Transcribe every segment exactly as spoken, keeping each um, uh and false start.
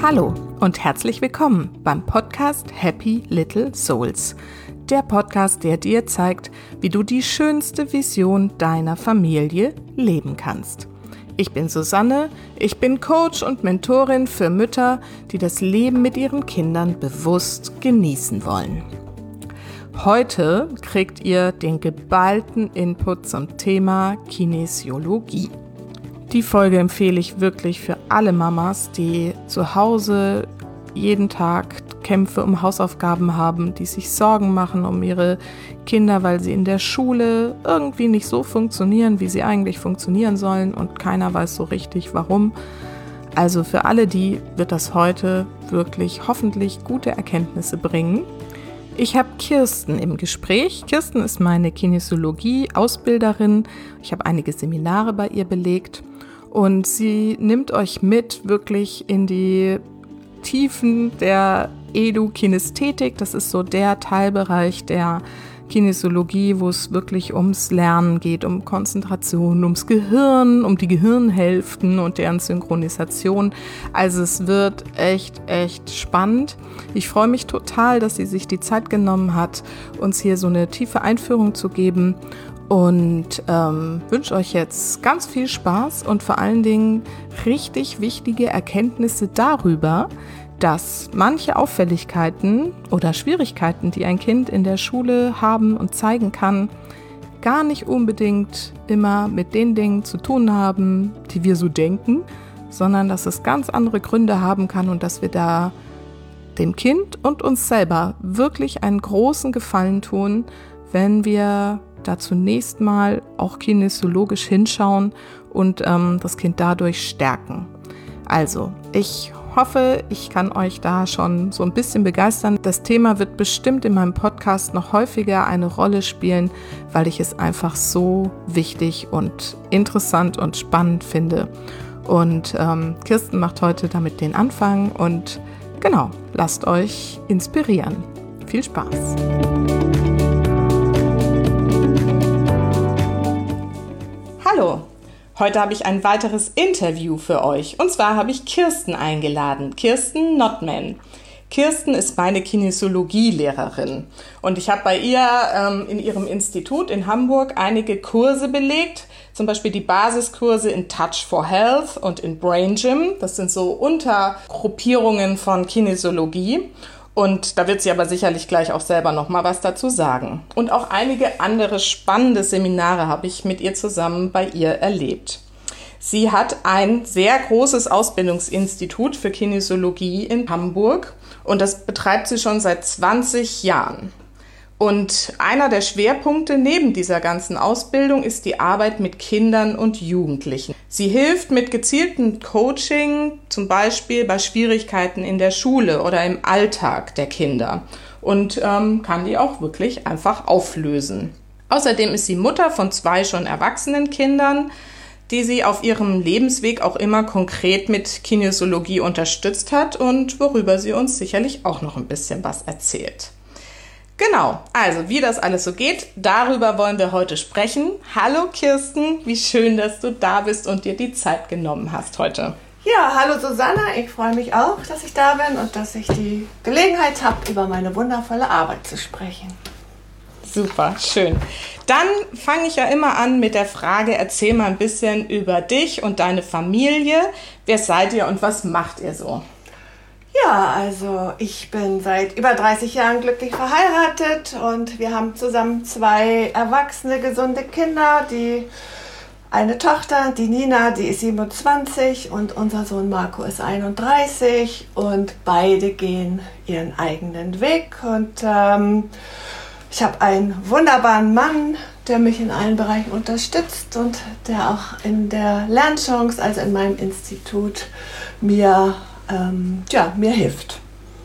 Hallo und herzlich willkommen beim Podcast Happy Little Souls. Der Podcast, der dir zeigt, wie du die schönste Vision deiner Familie leben kannst. Ich bin Susanne, ich bin Coach und Mentorin für Mütter, die das Leben mit ihren Kindern bewusst genießen wollen. Heute kriegt ihr den geballten Input zum Thema Kinesiologie. Die Folge empfehle ich wirklich für alle Mamas, die zu Hause jeden Tag Kämpfe um Hausaufgaben haben, die sich Sorgen machen um ihre Kinder, weil sie in der Schule irgendwie nicht so funktionieren, wie sie eigentlich funktionieren sollen und keiner weiß so richtig warum. Also für alle die wird das heute wirklich hoffentlich gute Erkenntnisse bringen. Ich habe Kirsten im Gespräch. Kirsten ist meine Kinesiologie-Ausbilderin. Ich habe einige Seminare bei ihr belegt und sie nimmt euch mit wirklich in die Tiefen der Edu-Kinästhetik. Das ist so der Teilbereich der Kinesiologie, wo es wirklich ums Lernen geht, um Konzentration, ums Gehirn, um die Gehirnhälften und deren Synchronisation. Also es wird echt, echt spannend. Ich freue mich total, dass sie sich die Zeit genommen hat, uns hier so eine tiefe Einführung zu geben und ähm, wünsche euch jetzt ganz viel Spaß und vor allen Dingen richtig wichtige Erkenntnisse darüber, dass manche Auffälligkeiten oder Schwierigkeiten, die ein Kind in der Schule haben und zeigen kann, gar nicht unbedingt immer mit den Dingen zu tun haben, die wir so denken, sondern dass es ganz andere Gründe haben kann und dass wir da dem Kind und uns selber wirklich einen großen Gefallen tun, wenn wir da zunächst mal auch kinesiologisch hinschauen und ähm, das Kind dadurch stärken. Also, ich hoffe, ich kann euch da schon so ein bisschen begeistern. Das Thema wird bestimmt in meinem Podcast noch häufiger eine Rolle spielen, weil ich es einfach so wichtig und interessant und spannend finde. Und ähm, Kirsten macht heute damit den Anfang und genau, lasst euch inspirieren. Viel Spaß! Hallo! Heute habe ich ein weiteres Interview für euch und zwar habe ich Kirsten eingeladen, Kirsten Notman. Kirsten ist meine Kinesiologielehrerin und ich habe bei ihr ähm, in ihrem Institut in Hamburg einige Kurse belegt, zum Beispiel die Basiskurse in Touch for Health und in Brain Gym. Das sind so Untergruppierungen von Kinesiologie. Und da wird sie aber sicherlich gleich auch selber noch mal was dazu sagen. Und auch einige andere spannende Seminare habe ich mit ihr zusammen bei ihr erlebt. Sie hat ein sehr großes Ausbildungsinstitut für Kinesiologie in Hamburg und das betreibt sie schon seit zwanzig Jahren. Und einer der Schwerpunkte neben dieser ganzen Ausbildung ist die Arbeit mit Kindern und Jugendlichen. Sie hilft mit gezieltem Coaching, zum Beispiel bei Schwierigkeiten in der Schule oder im Alltag der Kinder und ähm, kann die auch wirklich einfach auflösen. Außerdem ist sie Mutter von zwei schon erwachsenen Kindern, die sie auf ihrem Lebensweg auch immer konkret mit Kinesiologie unterstützt hat und worüber sie uns sicherlich auch noch ein bisschen was erzählt. Genau, also wie das alles so geht, darüber wollen wir heute sprechen. Hallo Kirsten, wie schön, dass du da bist und dir die Zeit genommen hast heute. Ja, hallo Susanne, ich freue mich auch, dass ich da bin und dass ich die Gelegenheit habe, über meine wundervolle Arbeit zu sprechen. Super, schön. Dann fange ich ja immer an mit der Frage, erzähl mal ein bisschen über dich und deine Familie. Wer seid ihr und was macht ihr so? Ja, also ich bin seit über dreißig Jahren glücklich verheiratet und wir haben zusammen zwei erwachsene, gesunde Kinder. Die eine Tochter, die Nina, die ist siebenundzwanzig und unser Sohn Marco ist einunddreißig und beide gehen ihren eigenen Weg. Und ähm, ich habe einen wunderbaren Mann, der mich in allen Bereichen unterstützt und der auch in der Lernchance, also in meinem Institut, mir Ähm, ja, mir hilft.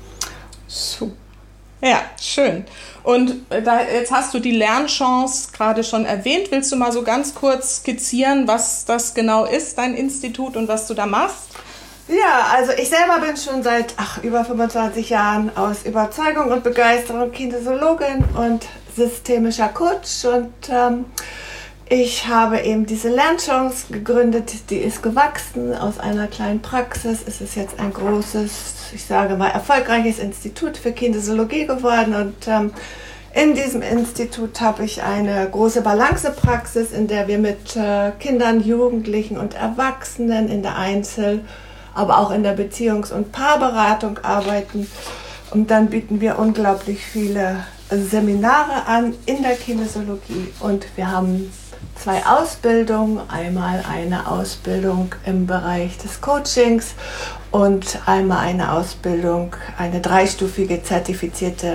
So. Ja, schön. Und da, jetzt hast du die Lernchance gerade schon erwähnt. Willst du mal so ganz kurz skizzieren, was das genau ist, dein Institut und was du da machst? Ja, also ich selber bin schon seit ach, über fünfundzwanzig Jahren aus Überzeugung und Begeisterung Kinesiologin und systemischer Coach und ähm, ich habe eben diese Lernchance gegründet, die ist gewachsen. Aus einer kleinen Praxis ist es jetzt ein großes, ich sage mal, erfolgreiches Institut für Kinesiologie geworden. Und ähm, in diesem Institut habe ich eine große Balancepraxis, in der wir mit äh, Kindern, Jugendlichen und Erwachsenen in der Einzel-, aber auch in der Beziehungs- und Paarberatung arbeiten. Und dann bieten wir unglaublich viele Seminare an in der Kinesiologie. Und wir haben zwei Ausbildungen. Einmal eine Ausbildung im Bereich des Coachings und einmal eine Ausbildung, eine dreistufige zertifizierte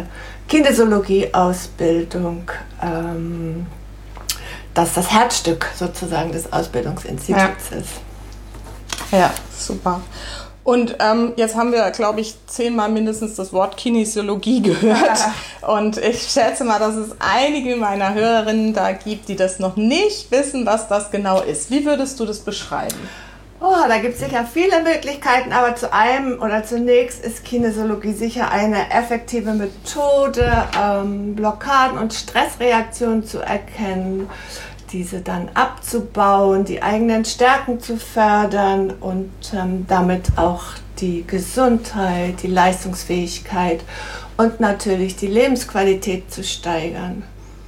Kinesiologie-Ausbildung. Ähm, das das Herzstück sozusagen des Ausbildungsinstituts ja. ist. Ja, super. Und ähm, jetzt haben wir, glaube ich, zehnmal mindestens das Wort Kinesiologie gehört. Und ich schätze mal, dass es einige meiner Hörerinnen da gibt, die das noch nicht wissen, was das genau ist. Wie würdest du das beschreiben? Oh, da gibt es sicher viele Möglichkeiten, aber zu einem oder zunächst ist Kinesiologie sicher eine effektive Methode, ähm, Blockaden und Stressreaktionen zu erkennen, diese dann abzubauen, die eigenen Stärken zu fördern und ähm, damit auch die Gesundheit, die Leistungsfähigkeit und natürlich die Lebensqualität zu steigern.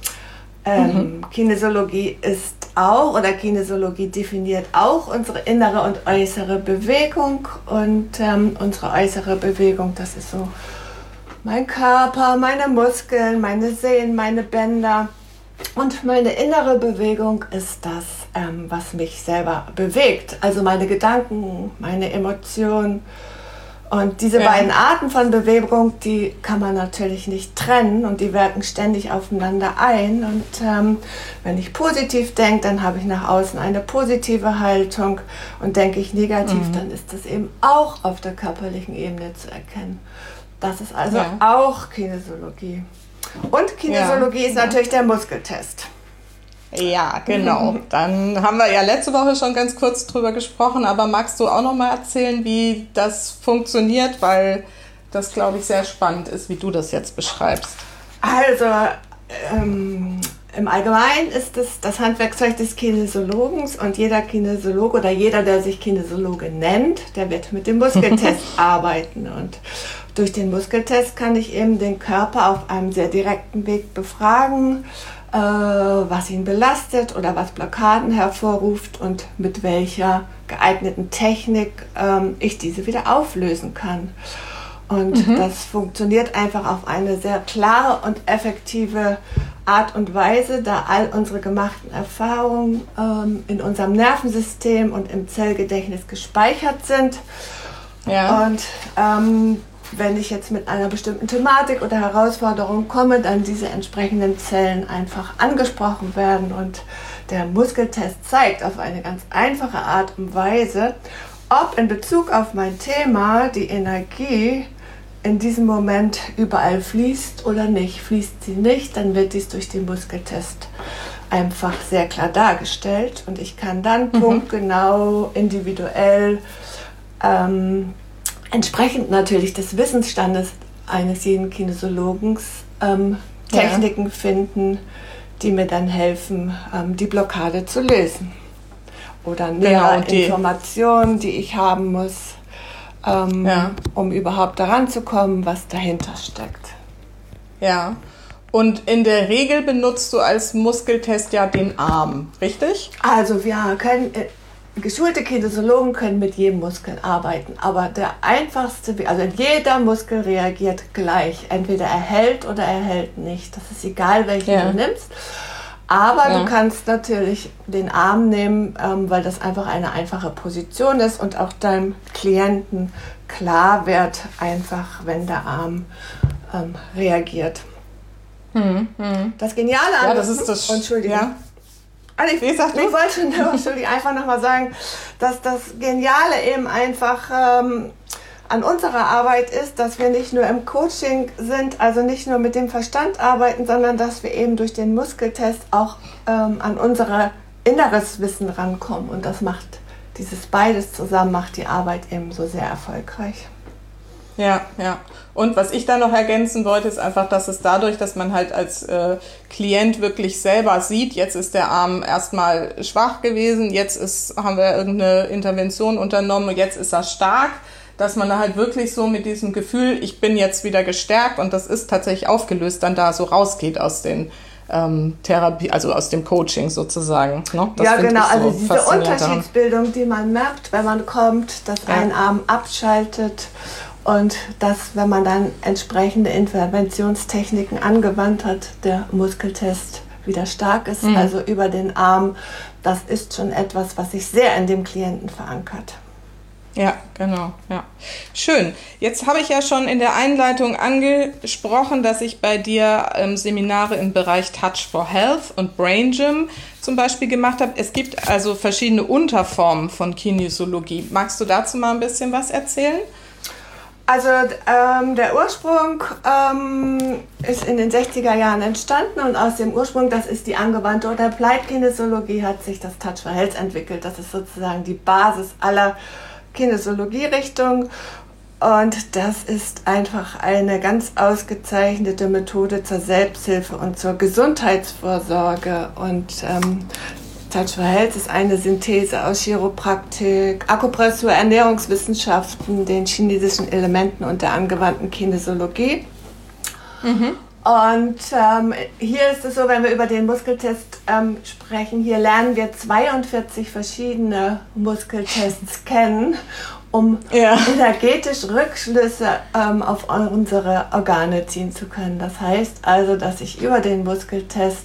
Ähm, mhm. Kinesiologie ist auch, oder Kinesiologie definiert auch unsere innere und äußere Bewegung. Und ähm, unsere äußere Bewegung, das ist so mein Körper, meine Muskeln, meine Sehnen, meine Bänder. Und meine innere Bewegung ist das, ähm, was mich selber bewegt. Also meine Gedanken, meine Emotionen. Und diese ja. beiden Arten von Bewegung, die kann man natürlich nicht trennen und die wirken ständig aufeinander ein. Und ähm, wenn ich positiv denke, dann habe ich nach außen eine positive Haltung. Und denke ich negativ, mhm. dann ist das eben auch auf der körperlichen Ebene zu erkennen. Das ist also ja. auch Kinesiologie. Und Kinesiologie ja. ist natürlich der Muskeltest. Ja, genau. Dann haben wir ja letzte Woche schon ganz kurz drüber gesprochen, aber magst du auch noch mal erzählen, wie das funktioniert, weil das, glaube ich, sehr spannend ist, wie du das jetzt beschreibst. Also, ähm, im Allgemeinen ist es das Handwerkszeug des Kinesiologen und jeder Kinesiologe oder jeder, der sich Kinesiologe nennt, der wird mit dem Muskeltest arbeiten. Und durch den Muskeltest kann ich eben den Körper auf einem sehr direkten Weg befragen, äh, was ihn belastet oder was Blockaden hervorruft und mit welcher geeigneten Technik ähm, ich diese wieder auflösen kann. Und mhm. das funktioniert einfach auf eine sehr klare und effektive Art und Weise, da all unsere gemachten Erfahrungen ähm, in unserem Nervensystem und im Zellgedächtnis gespeichert sind. Ja. Und ähm, wenn ich jetzt mit einer bestimmten Thematik oder Herausforderung komme, dann diese entsprechenden Zellen einfach angesprochen werden. Und der Muskeltest zeigt auf eine ganz einfache Art und Weise, ob in Bezug auf mein Thema die Energie in diesem Moment überall fließt oder nicht. Fließt sie nicht, dann wird dies durch den Muskeltest einfach sehr klar dargestellt. Und ich kann dann mhm. punktgenau, individuell, ähm, entsprechend natürlich des Wissensstandes eines jeden Kinesiologen ähm, Techniken ja. finden, die mir dann helfen, ähm, die Blockade zu lösen. Oder nähere genau, Informationen, die ich haben muss, ähm, ja. um überhaupt daran zu kommen, was dahinter steckt. Ja, und in der Regel benutzt du als Muskeltest ja den Arm, richtig? Also wir können... Äh, Geschulte Kinesiologen können mit jedem Muskel arbeiten, aber der einfachste, also jeder Muskel reagiert gleich. Entweder er hält oder er hält nicht. Das ist egal, welchen ja. du nimmst. Aber ja. du kannst natürlich den Arm nehmen, ähm, weil das einfach eine einfache Position ist und auch deinem Klienten klar wird, einfach wenn der Arm ähm, reagiert. Hm, hm. Das Geniale an... Ja, das ist das... Entschuldigung. Ja. Also ich, ich wollte nur, einfach nochmal sagen, dass das Geniale eben einfach ähm, an unserer Arbeit ist, dass wir nicht nur im Coaching sind, also nicht nur mit dem Verstand arbeiten, sondern dass wir eben durch den Muskeltest auch ähm, an unser inneres Wissen rankommen. Und das macht, dieses beides zusammen macht die Arbeit eben so sehr erfolgreich. Ja, ja. Und was ich da noch ergänzen wollte, ist einfach, dass es dadurch, dass man halt als äh, Klient wirklich selber sieht, jetzt ist der Arm erstmal schwach gewesen, jetzt ist, haben wir irgendeine Intervention unternommen, jetzt ist er stark, dass man da halt wirklich so mit diesem Gefühl, ich bin jetzt wieder gestärkt und das ist tatsächlich aufgelöst, dann da so rausgeht aus den ähm, Therapie, also aus dem Coaching sozusagen. Ne? Das ja, genau, so also diese Unterschiedsbildung, die man merkt, wenn man kommt, dass ja. ein Arm abschaltet und dass, wenn man dann entsprechende Interventionstechniken angewandt hat, der Muskeltest wieder stark ist, mhm. also über den Arm, das ist schon etwas, was sich sehr in dem Klienten verankert. Ja, genau, ja. Schön. Jetzt habe ich ja schon in der Einleitung angesprochen, dass ich bei dir ähm, Seminare im Bereich Touch for Health und Brain Gym zum Beispiel gemacht habe. Es gibt also verschiedene Unterformen von Kinesiologie. Magst du dazu mal ein bisschen was erzählen? Also ähm, der Ursprung ähm, ist in den sechziger Jahren entstanden und aus dem Ursprung, das ist die angewandte oder Applied Kinesiologie, hat sich das Touch for Health entwickelt. Das ist sozusagen die Basis aller Kinesiologie-Richtung und das ist einfach eine ganz ausgezeichnete Methode zur Selbsthilfe und zur Gesundheitsvorsorge und ähm, Touch for Health ist eine Synthese aus Chiropraktik, Akupressur, Ernährungswissenschaften, den chinesischen Elementen und der angewandten Kinesiologie. Mhm. Und ähm, hier ist es so, wenn wir über den Muskeltest ähm, sprechen, hier lernen wir zweiundvierzig verschiedene Muskeltests kennen, um ja. energetisch Rückschlüsse ähm, auf unsere Organe ziehen zu können. Das heißt also, dass ich über den Muskeltest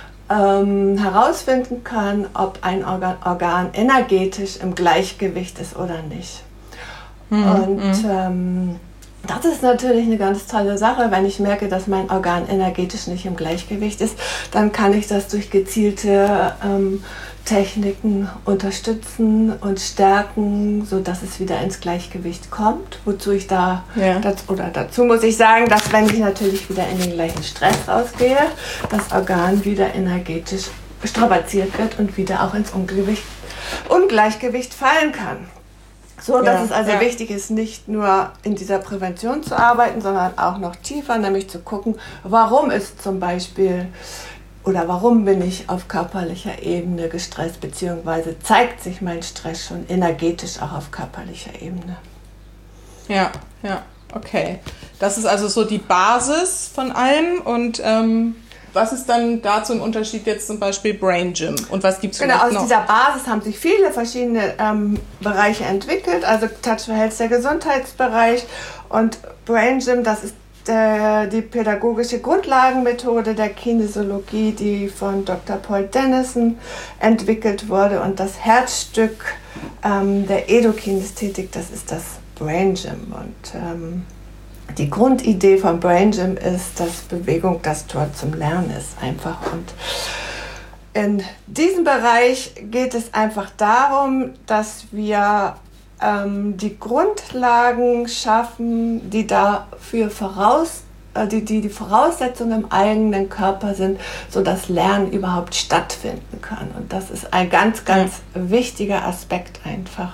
ähm, herausfinden kann, ob ein Organ, Organ energetisch im Gleichgewicht ist oder nicht. Mhm. Und ähm, das ist natürlich eine ganz tolle Sache. Wenn ich merke, dass mein Organ energetisch nicht im Gleichgewicht ist, dann kann ich das durch gezielte ähm, Techniken unterstützen und stärken, sodass es wieder ins Gleichgewicht kommt. Wozu ich da, ja. das, oder dazu muss ich sagen, dass wenn ich natürlich wieder in den gleichen Stress rausgehe, das Organ wieder energetisch strapaziert wird und wieder auch ins Ungleichgewicht, Ungleichgewicht fallen kann. So, dass ja, es also ja. wichtig ist, nicht nur in dieser Prävention zu arbeiten, sondern auch noch tiefer, nämlich zu gucken, warum ist zum Beispiel oder warum bin ich auf körperlicher Ebene gestresst, beziehungsweise zeigt sich mein Stress schon energetisch auch auf körperlicher Ebene. Ja, ja, okay. Das ist also so die Basis von allem und ähm was ist dann dazu im Unterschied jetzt zum Beispiel Brain Gym und was gibt es genau, aus noch? Dieser Basis haben sich viele verschiedene ähm, Bereiche entwickelt, also Touch for Health der Gesundheitsbereich und Brain Gym, das ist der, die pädagogische Grundlagenmethode der Kinesiologie, die von Doktor Paul Dennison entwickelt wurde und das Herzstück ähm, der Edokinästhetik, das ist das Brain Gym und ähm, die Grundidee von Brain Gym ist, dass Bewegung das Tor zum Lernen ist einfach. Und in diesem Bereich geht es einfach darum, dass wir ähm, die Grundlagen schaffen, die dafür voraus, äh, die, die die Voraussetzungen im eigenen Körper sind, sodass Lernen überhaupt stattfinden kann. Und das ist ein ganz, ganz ja. wichtiger Aspekt einfach.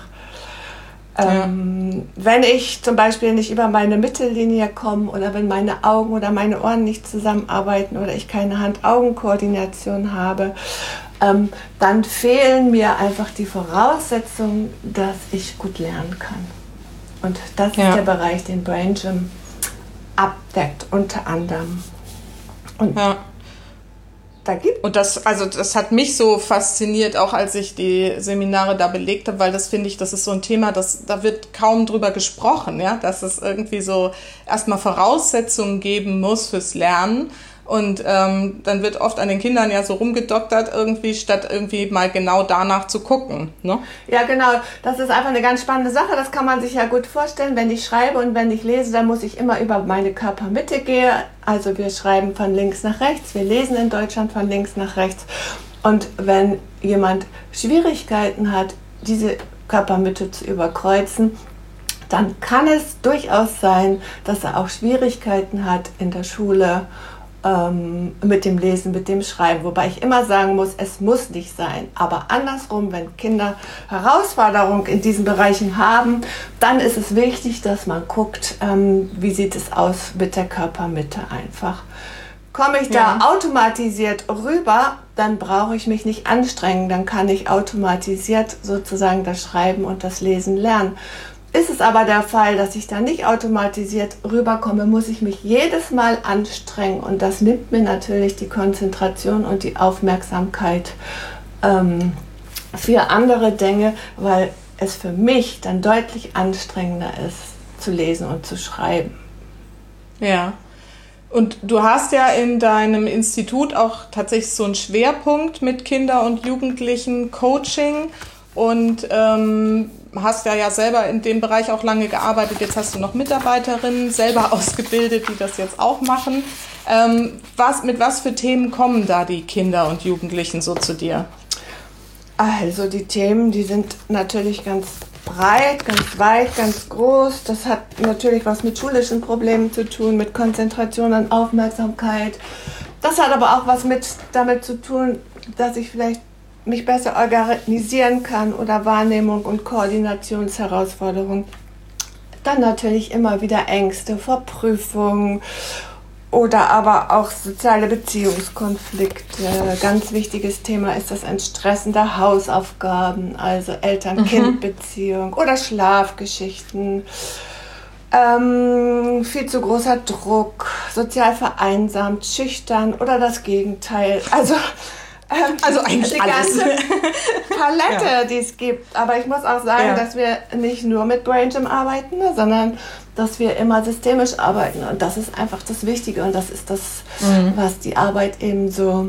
Ähm, ja. Wenn ich zum Beispiel nicht über meine Mittellinie komme oder wenn meine Augen oder meine Ohren nicht zusammenarbeiten oder ich keine Hand-Augen-Koordination habe, ähm, dann fehlen mir einfach die Voraussetzungen, dass ich gut lernen kann. Und das ja. ist der Bereich, den Brain Gym abdeckt, unter anderem. Und ja. Da gibt. Und das, also das hat mich so fasziniert, auch als ich die Seminare da belegt habe, weil das finde ich, das ist so ein Thema, das, da wird kaum drüber gesprochen, ja, dass es irgendwie so erstmal Voraussetzungen geben muss fürs Lernen. Und ähm, dann wird oft an den Kindern ja so rumgedoktert irgendwie, statt irgendwie mal genau danach zu gucken. Ne? Ja, genau. Das ist einfach eine ganz spannende Sache. Das kann man sich ja gut vorstellen. Wenn ich schreibe und wenn ich lese, dann muss ich immer über meine Körpermitte gehen. Also wir schreiben von links nach rechts. Wir lesen in Deutschland von links nach rechts. Und wenn jemand Schwierigkeiten hat, diese Körpermitte zu überkreuzen, dann kann es durchaus sein, dass er auch Schwierigkeiten hat in der Schule, ähm, mit dem Lesen, mit dem Schreiben. Wobei ich immer sagen muss, es muss nicht sein. Aber andersrum, wenn Kinder Herausforderungen in diesen Bereichen haben, dann ist es wichtig, dass man guckt, ähm, wie sieht es aus mit der Körpermitte einfach. Komme ich da ja. automatisiert rüber, dann brauche ich mich nicht anstrengen, dann kann ich automatisiert sozusagen das Schreiben und das Lesen lernen. Ist es aber der Fall, dass ich da nicht automatisiert rüberkomme, muss ich mich jedes Mal anstrengen und das nimmt mir natürlich die Konzentration und die Aufmerksamkeit ähm, für andere Dinge, weil es für mich dann deutlich anstrengender ist, zu lesen und zu schreiben. Ja. Und du hast ja in deinem Institut auch tatsächlich so einen Schwerpunkt mit Kinder- und Jugendlichen Coaching und ähm, hast ja, ja selber in dem Bereich auch lange gearbeitet. Jetzt hast du noch Mitarbeiterinnen selber ausgebildet, die das jetzt auch machen. Ähm, was, mit was für Themen kommen da die Kinder und Jugendlichen so zu dir? Also die Themen, die sind natürlich ganz breit, ganz weit, ganz groß. Das hat natürlich was mit schulischen Problemen zu tun, mit Konzentration und Aufmerksamkeit. Das hat aber auch was mit damit zu tun, dass ich vielleicht mich besser organisieren kann oder Wahrnehmung und Koordinationsherausforderungen. Dann natürlich immer wieder Ängste vor Prüfungen oder aber auch soziale Beziehungskonflikte. Ganz wichtiges Thema ist das Entstressen der Hausaufgaben, also Eltern-Kind-Beziehung oder Schlafgeschichten. Ähm, viel zu großer Druck, sozial vereinsamt, schüchtern oder das Gegenteil. Also Ähm, also eigentlich die alles. ganze Palette, ja. die es gibt. Aber ich muss auch sagen, ja. dass wir nicht nur mit Brain Gym arbeiten, sondern dass wir immer systemisch arbeiten. Und das ist einfach das Wichtige. Und das ist das, mhm. was die Arbeit eben so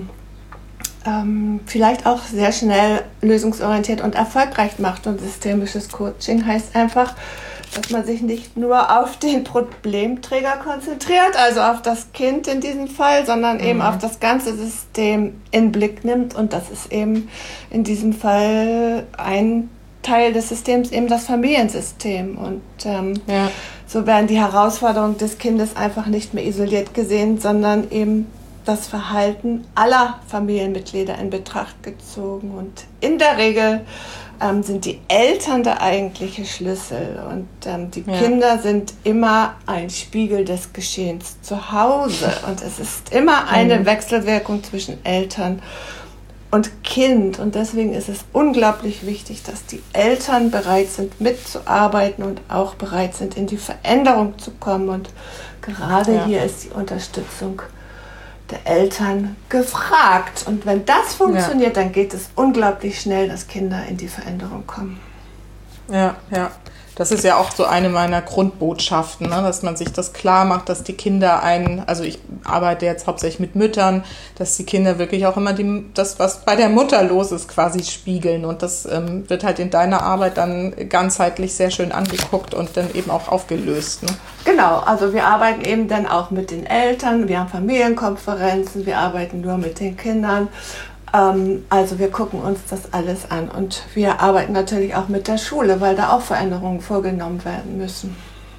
ähm, vielleicht auch sehr schnell lösungsorientiert und erfolgreich macht. Und systemisches Coaching heißt einfach, dass man sich nicht nur auf den Problemträger konzentriert, also auf das Kind in diesem Fall, sondern eben mhm. auf das ganze System in Blick nimmt. Und das ist eben in diesem Fall ein Teil des Systems, eben das Familiensystem. Und ähm, ja. so werden die Herausforderungen des Kindes einfach nicht mehr isoliert gesehen, sondern eben das Verhalten aller Familienmitglieder in Betracht gezogen. Und in der Regel ähm, sind die Eltern der eigentliche Schlüssel und ähm, die ja. Kinder sind immer ein Spiegel des Geschehens zu Hause. Und es ist immer eine mhm. Wechselwirkung zwischen Eltern und Kind. Und deswegen ist es unglaublich wichtig, dass die Eltern bereit sind, mitzuarbeiten und auch bereit sind, in die Veränderung zu kommen. Und gerade ja. hier ist die Unterstützung der Eltern gefragt. Und wenn das funktioniert, ja. dann geht es unglaublich schnell, dass Kinder in die Veränderung kommen. Ja, ja. Das ist ja auch so eine meiner Grundbotschaften, ne? Dass man sich das klar macht, dass die Kinder einen, also ich arbeite jetzt hauptsächlich mit Müttern, dass die Kinder wirklich auch immer die, das, was bei der Mutter los ist, quasi spiegeln. Und das ähm, wird halt in deiner Arbeit dann ganzheitlich sehr schön angeguckt und dann eben auch aufgelöst. Ne? Genau, also wir arbeiten eben dann auch mit den Eltern, wir haben Familienkonferenzen, wir arbeiten nur mit den Kindern. Also wir gucken uns das alles an und wir arbeiten natürlich auch mit der Schule, weil da auch Veränderungen vorgenommen werden müssen.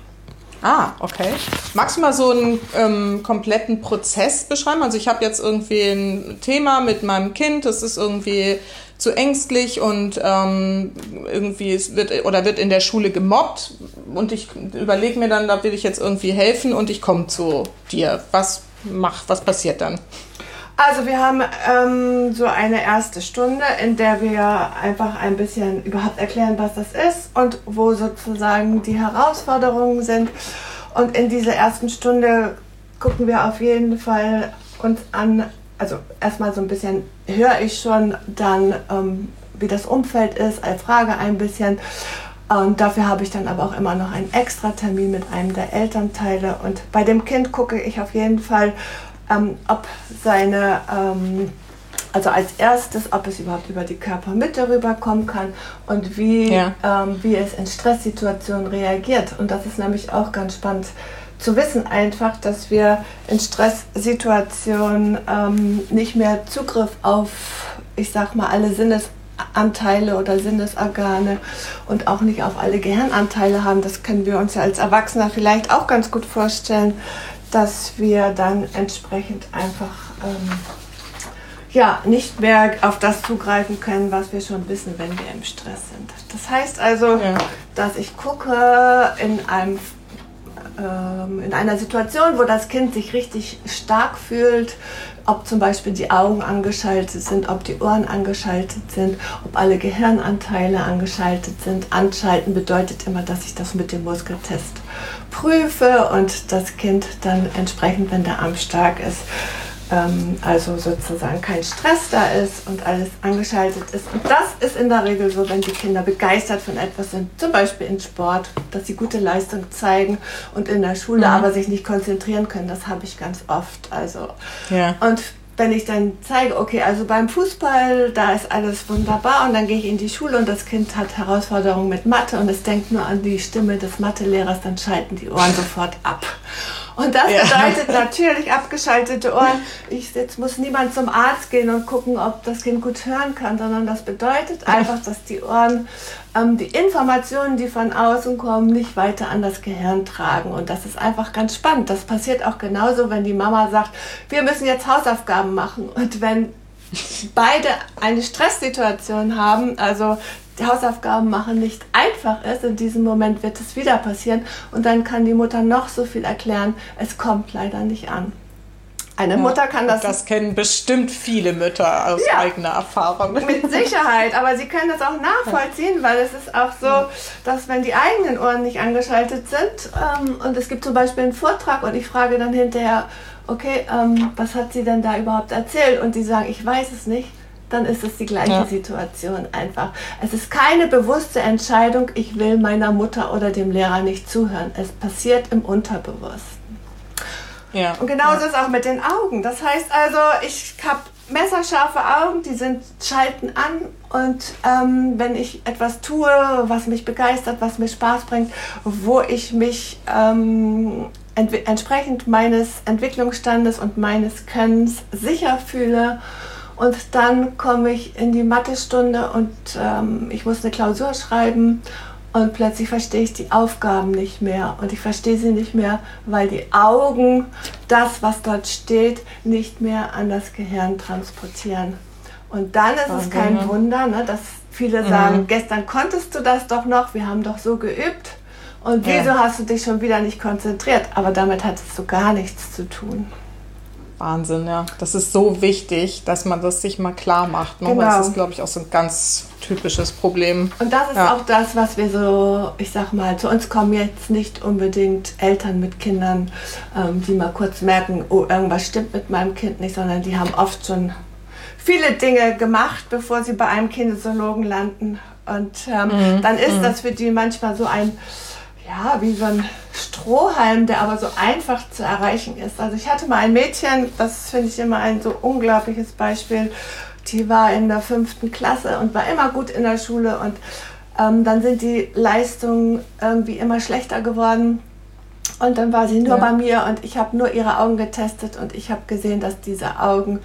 Ah, okay. Magst du mal so einen ähm, kompletten Prozess beschreiben? Also ich habe jetzt irgendwie ein Thema mit meinem Kind, das ist irgendwie zu ängstlich und ähm, irgendwie es wird oder wird in der Schule gemobbt und ich überlege mir dann, da will ich jetzt irgendwie helfen und ich komme zu dir. Was mach, was passiert dann? Also wir haben ähm, so eine erste Stunde, in der wir einfach ein bisschen überhaupt erklären, was das ist und wo sozusagen die Herausforderungen sind. Und in dieser ersten Stunde gucken wir auf jeden Fall uns an, also erstmal so ein bisschen höre ich schon, dann ähm, wie das Umfeld ist, als Frage ein bisschen. Und dafür habe ich dann aber auch immer noch einen Extra-Termin mit einem der Elternteile. Und bei dem Kind gucke ich auf jeden Fall, Ähm, ob seine, ähm, also als erstes, ob es überhaupt über die Körpermitte rüberkommen kann und wie, ja. ähm, wie es in Stresssituationen reagiert. Und das ist nämlich auch ganz spannend zu wissen einfach, dass wir in Stresssituationen ähm, nicht mehr Zugriff auf, ich sag mal, alle Sinnesanteile oder Sinnesorgane und auch nicht auf alle Gehirnanteile haben. Das können wir uns ja als Erwachsener vielleicht auch ganz gut vorstellen, dass wir dann entsprechend einfach ähm, ja, nicht mehr auf das zugreifen können, was wir schon wissen, wenn wir im Stress sind. Das heißt also, ja. dass ich gucke in einem ähm, in einer Situation, wo das Kind sich richtig stark fühlt, ob zum Beispiel die Augen angeschaltet sind, ob die Ohren angeschaltet sind, ob alle Gehirnanteile angeschaltet sind. Anschalten bedeutet immer, dass ich das mit dem Muskeltest prüfe und das Kind dann entsprechend, wenn der Arm stark ist, ähm, also sozusagen kein Stress da ist und alles angeschaltet ist. Und das ist in der Regel so, wenn die Kinder begeistert von etwas sind, zum Beispiel in Sport, dass sie gute Leistung zeigen und in der Schule mhm. aber sich nicht konzentrieren können. Das habe ich ganz oft. Also ja. Und wenn ich dann zeige, okay, also beim Fußball, da ist alles wunderbar und dann gehe ich in die Schule und das Kind hat Herausforderungen mit Mathe und es denkt nur an die Stimme des Mathelehrers, dann schalten die Ohren sofort ab. Und das ja. bedeutet natürlich abgeschaltete Ohren. Ich, jetzt muss niemand zum Arzt gehen und gucken, ob das Kind gut hören kann, sondern das bedeutet einfach, dass die Ohren ähm, die Informationen, die von außen kommen, nicht weiter an das Gehirn tragen. Und das ist einfach ganz spannend. Das passiert auch genauso, wenn die Mama sagt, wir müssen jetzt Hausaufgaben machen. Und wenn beide eine Stresssituation haben, also die Hausaufgaben machen nicht einfach ist, in diesem Moment wird es wieder passieren und dann kann die Mutter noch so viel erklären, es kommt leider nicht an. Eine ja, Mutter kann das... Das kennen bestimmt viele Mütter aus ja, eigener Erfahrung. Mit Sicherheit, aber sie können das auch nachvollziehen, weil es ist auch so, dass wenn die eigenen Ohren nicht angeschaltet sind ähm, und es gibt zum Beispiel einen Vortrag und ich frage dann hinterher, okay, ähm, was hat sie denn da überhaupt erzählt? Und die sagen, ich weiß es nicht. Dann ist es die gleiche ja. Situation einfach. Es ist keine bewusste Entscheidung, ich will meiner Mutter oder dem Lehrer nicht zuhören. Es passiert im Unterbewussten. Ja. Und genauso ja. ist es auch mit den Augen. Das heißt also, ich habe messerscharfe Augen, die sind, schalten an und ähm, wenn ich etwas tue, was mich begeistert, was mir Spaß bringt, wo ich mich ähm, ent- entsprechend meines Entwicklungsstandes und meines Könnens sicher fühle, und dann komme ich in die Mathestunde und ähm, ich muss eine Klausur schreiben und plötzlich verstehe ich die Aufgaben nicht mehr. Und ich verstehe sie nicht mehr, weil die Augen das, was dort steht, nicht mehr an das Gehirn transportieren. Und dann ist es kein Wunder, ne, dass viele sagen, mhm. gestern konntest du das doch noch, wir haben doch so geübt. Und wieso ja. hast du dich schon wieder nicht konzentriert? Aber damit hat es so gar nichts zu tun. Wahnsinn, ja. Das ist so wichtig, dass man das sich mal klar macht. Ne? Genau. Das ist, glaube ich, auch so ein ganz typisches Problem. Und das ist ja. auch das, was wir so, ich sag mal, zu uns kommen jetzt nicht unbedingt Eltern mit Kindern, ähm, die mal kurz merken, oh, irgendwas stimmt mit meinem Kind nicht, sondern die haben oft schon viele Dinge gemacht, bevor sie bei einem Kinesiologen landen. Und ähm, mhm. dann ist mhm. das für die manchmal so ein, ja, wie so ein Strohhalm, der aber so einfach zu erreichen ist. Also ich hatte mal ein Mädchen, das finde ich immer ein so unglaubliches Beispiel, die war in der fünften Klasse und war immer gut in der Schule und ähm, dann sind die Leistungen irgendwie immer schlechter geworden und dann war sie nur ja. bei mir und ich habe nur ihre Augen getestet und ich habe gesehen, dass diese Augen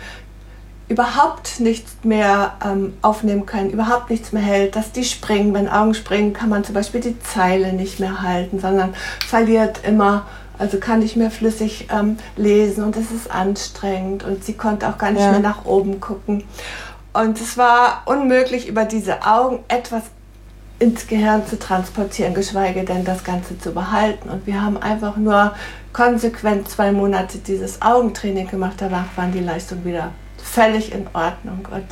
überhaupt nichts mehr ähm, aufnehmen können, überhaupt nichts mehr hält, dass die springen. Wenn Augen springen, kann man zum Beispiel die Zeile nicht mehr halten, sondern verliert immer, also kann nicht mehr flüssig ähm, lesen und es ist anstrengend und sie konnte auch gar nicht ja. mehr nach oben gucken. Und es war unmöglich, über diese Augen etwas ins Gehirn zu transportieren, geschweige denn das Ganze zu behalten. Und wir haben einfach nur konsequent zwei Monate dieses Augentraining gemacht, danach waren die Leistungen wieder völlig in Ordnung und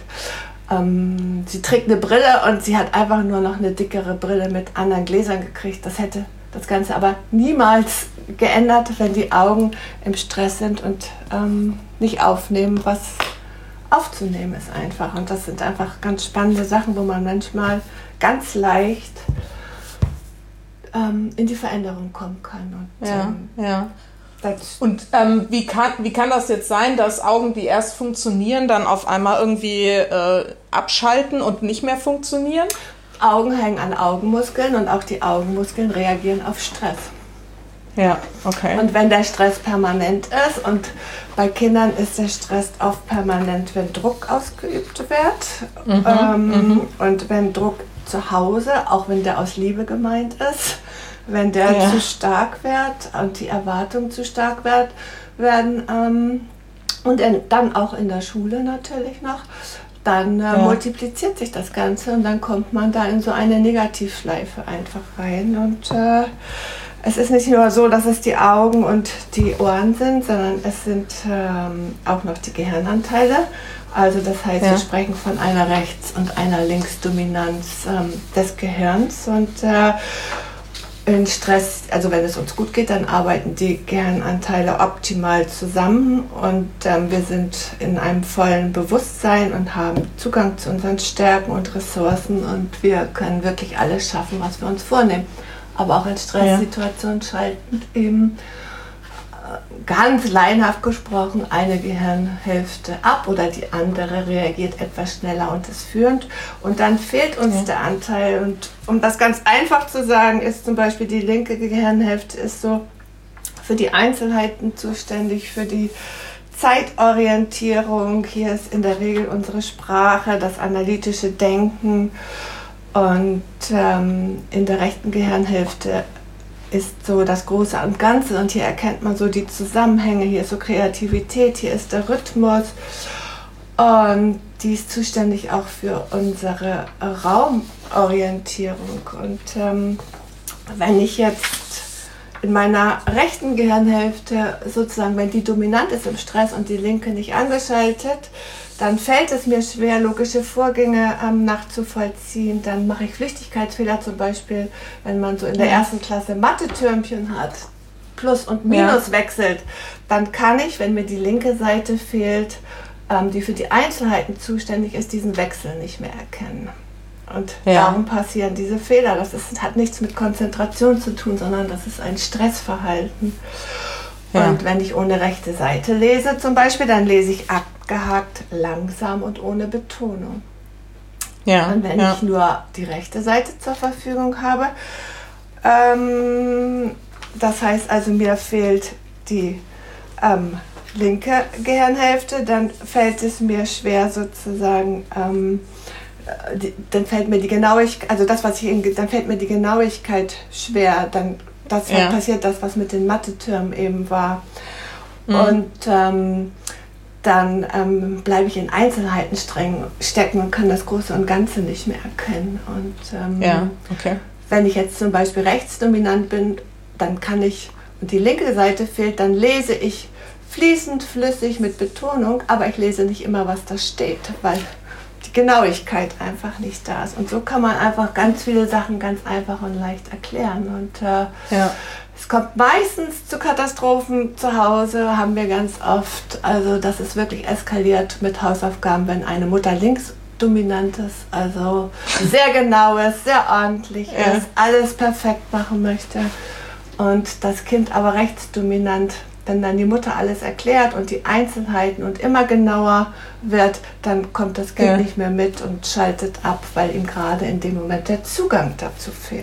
ähm, sie trägt eine Brille und sie hat einfach nur noch eine dickere Brille mit anderen Gläsern gekriegt. Das hätte das Ganze aber niemals geändert, wenn die Augen im Stress sind und ähm, nicht aufnehmen, was aufzunehmen ist einfach. Und das sind einfach ganz spannende Sachen, wo man manchmal ganz leicht ähm, in die Veränderung kommen kann. Und, ja, ähm, ja. Und ähm, wie, kann, wie kann das jetzt sein, dass Augen, die erst funktionieren, dann auf einmal irgendwie äh, abschalten und nicht mehr funktionieren? Augen hängen an Augenmuskeln und auch die Augenmuskeln reagieren auf Stress. Ja, okay. Und wenn der Stress permanent ist und bei Kindern ist der Stress oft permanent, wenn Druck ausgeübt wird mhm, ähm, mhm. und wenn Druck zu Hause, auch wenn der aus Liebe gemeint ist, Wenn der Ja. zu stark wird und die Erwartungen zu stark wird, werden ähm, und in, dann auch in der Schule natürlich noch, dann äh, Ja. multipliziert sich das Ganze und dann kommt man da in so eine Negativschleife einfach rein. Und äh, es ist nicht nur so, dass es die Augen und die Ohren sind, sondern es sind ähm, auch noch die Gehirnanteile. Also das heißt, Ja. wir sprechen von einer Rechts- und einer Linksdominanz ähm, des Gehirns. Und äh, in Stress, also wenn es uns gut geht, dann arbeiten die Gehirnanteile optimal zusammen und ähm, wir sind in einem vollen Bewusstsein und haben Zugang zu unseren Stärken und Ressourcen und wir können wirklich alles schaffen, was wir uns vornehmen. Aber auch in Stresssituationen schalten eben ganz laienhaft gesprochen eine Gehirnhälfte ab oder die andere reagiert etwas schneller und ist führend und dann fehlt uns ja. der Anteil und um das ganz einfach zu sagen, ist zum Beispiel die linke Gehirnhälfte ist so für die Einzelheiten zuständig, für die Zeitorientierung, hier ist in der Regel unsere Sprache, das analytische Denken und ähm, in der rechten Gehirnhälfte ist so das Große und Ganze und hier erkennt man so die Zusammenhänge, hier ist so Kreativität, hier ist der Rhythmus und die ist zuständig auch für unsere Raumorientierung und ähm, wenn ich jetzt in meiner rechten Gehirnhälfte sozusagen, wenn die dominant ist im Stress und die linke nicht angeschaltet, dann fällt es mir schwer, logische Vorgänge ähm, nachzuvollziehen. Dann mache ich Flüchtigkeitsfehler zum Beispiel, wenn man so in der ja. ersten Klasse Mathe-Türmchen hat, Plus und Minus ja. wechselt, dann kann ich, wenn mir die linke Seite fehlt, ähm, die für die Einzelheiten zuständig ist, diesen Wechsel nicht mehr erkennen. Und ja. darum passieren diese Fehler. Das ist, hat nichts mit Konzentration zu tun, sondern das ist ein Stressverhalten. Ja. Und wenn ich ohne rechte Seite lese zum Beispiel, dann lese ich abgehakt, langsam und ohne Betonung. Ja. Und wenn ja. ich nur die rechte Seite zur Verfügung habe, ähm, das heißt also mir fehlt die ähm, linke Gehirnhälfte, dann fällt es mir schwer sozusagen, ähm, die, dann fällt mir die Genauigkeit, also das was ich in, dann fällt mir die Genauigkeit schwer, dann das ja. passiert das, was mit den Mathe-Türmen eben war. Mhm. Und ähm, dann ähm, bleibe ich in Einzelheiten streng stecken und kann das Große und Ganze nicht mehr erkennen. Und ähm, ja, okay. wenn ich jetzt zum Beispiel rechtsdominant bin, dann kann ich, und die linke Seite fehlt, dann lese ich fließend, flüssig mit Betonung, aber ich lese nicht immer, was da steht, weil die Genauigkeit einfach nicht da ist. Und so kann man einfach ganz viele Sachen ganz einfach und leicht erklären. Und äh, ja. es kommt meistens zu Katastrophen zu Hause, haben wir ganz oft. Also das ist wirklich eskaliert mit Hausaufgaben, wenn eine Mutter linksdominant ist, also sehr genau ist, sehr ordentlich ja. ist, alles perfekt machen möchte. Und das Kind aber rechtsdominant, wenn dann die Mutter alles erklärt und die Einzelheiten und immer genauer wird, dann kommt das Kind ja. nicht mehr mit und schaltet ab, weil ihm gerade in dem Moment der Zugang dazu fehlt.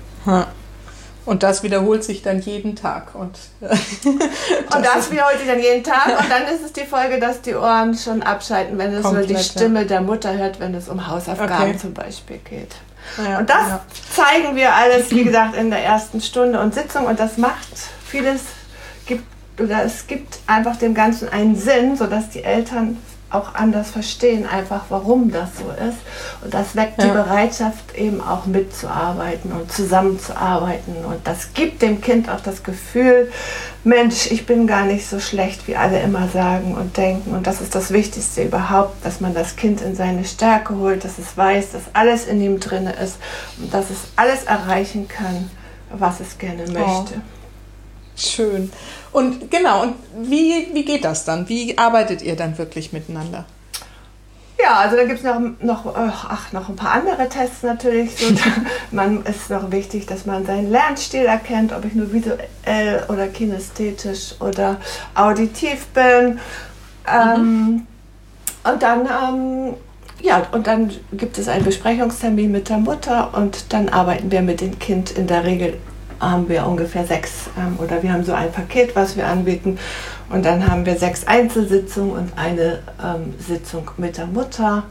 Und das wiederholt sich dann jeden Tag. Und, das und das wiederholt sich dann jeden Tag und dann ist es die Folge, dass die Ohren schon abschalten, wenn es komplett, nur die Stimme ja. der Mutter hört, wenn es um Hausaufgaben okay. zum Beispiel geht. Ja, und das ja. zeigen wir alles, wie gesagt, in der ersten Stunde und Sitzung und das macht vieles, gibt oder es gibt einfach dem Ganzen einen Sinn, sodass die Eltern auch anders verstehen, einfach warum das so ist. Und das weckt ja. die Bereitschaft, eben auch mitzuarbeiten und zusammenzuarbeiten. Und das gibt dem Kind auch das Gefühl, Mensch, ich bin gar nicht so schlecht, wie alle immer sagen und denken. Und das ist das Wichtigste überhaupt, dass man das Kind in seine Stärke holt, dass es weiß, dass alles in ihm drin ist und dass es alles erreichen kann, was es gerne möchte. Oh. Schön. Und genau, und wie, wie geht das dann? Wie arbeitet ihr dann wirklich miteinander? Ja, also da gibt es noch, noch, ach, noch ein paar andere Tests natürlich. So, man ist noch wichtig, dass man seinen Lernstil erkennt, ob ich nur visuell oder kinästhetisch oder auditiv bin. Ähm, mhm. Und dann ähm, ja, und dann gibt es einen Besprechungstermin mit der Mutter und dann arbeiten wir mit dem Kind in der Regel haben wir ungefähr sechs ähm, oder wir haben so ein Paket, was wir anbieten und dann haben wir sechs Einzelsitzungen und eine ähm, Sitzung mit der Mutter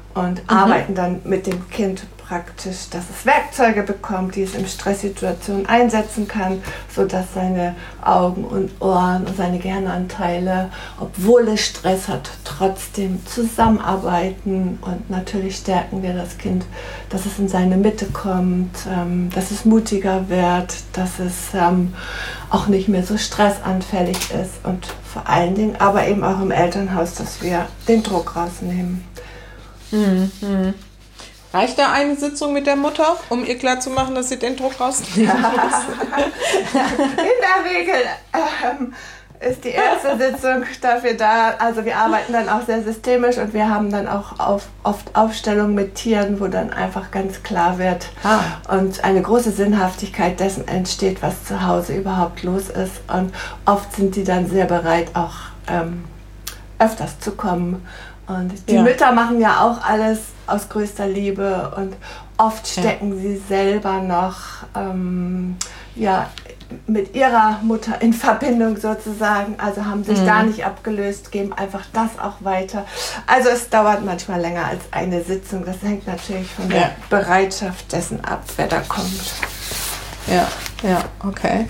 und mhm. arbeiten dann mit dem Kind praktisch, dass es Werkzeuge bekommt, die es in Stresssituationen einsetzen kann, sodass seine Augen und Ohren und seine Gehirnanteile, obwohl es Stress hat, trotzdem zusammenarbeiten. Und natürlich stärken wir das Kind, dass es in seine Mitte kommt, ähm, dass es mutiger wird, dass es ähm, auch nicht mehr so stressanfällig ist und vor allen Dingen aber eben auch im Elternhaus, dass wir den Druck rausnehmen. Mhm. Reicht da eine Sitzung mit der Mutter, um ihr klarzumachen, dass sie den Druck rausnehmen muss? In der Regel ähm, ist die erste Sitzung dafür da. Also wir arbeiten dann auch sehr systemisch und wir haben dann auch auf, oft Aufstellungen mit Tieren, wo dann einfach ganz klar wird ah. und eine große Sinnhaftigkeit dessen entsteht, was zu Hause überhaupt los ist. Und oft sind die dann sehr bereit, auch ähm, öfters zu kommen. Und die ja. Mütter machen ja auch alles aus größter Liebe und oft stecken ja. sie selber noch ähm, ja, mit ihrer Mutter in Verbindung sozusagen, also haben sich mhm. da nicht abgelöst, geben einfach das auch weiter. Also es dauert manchmal länger als eine Sitzung, das hängt natürlich von der ja. Bereitschaft dessen ab, wer da kommt. Ja, ja, okay.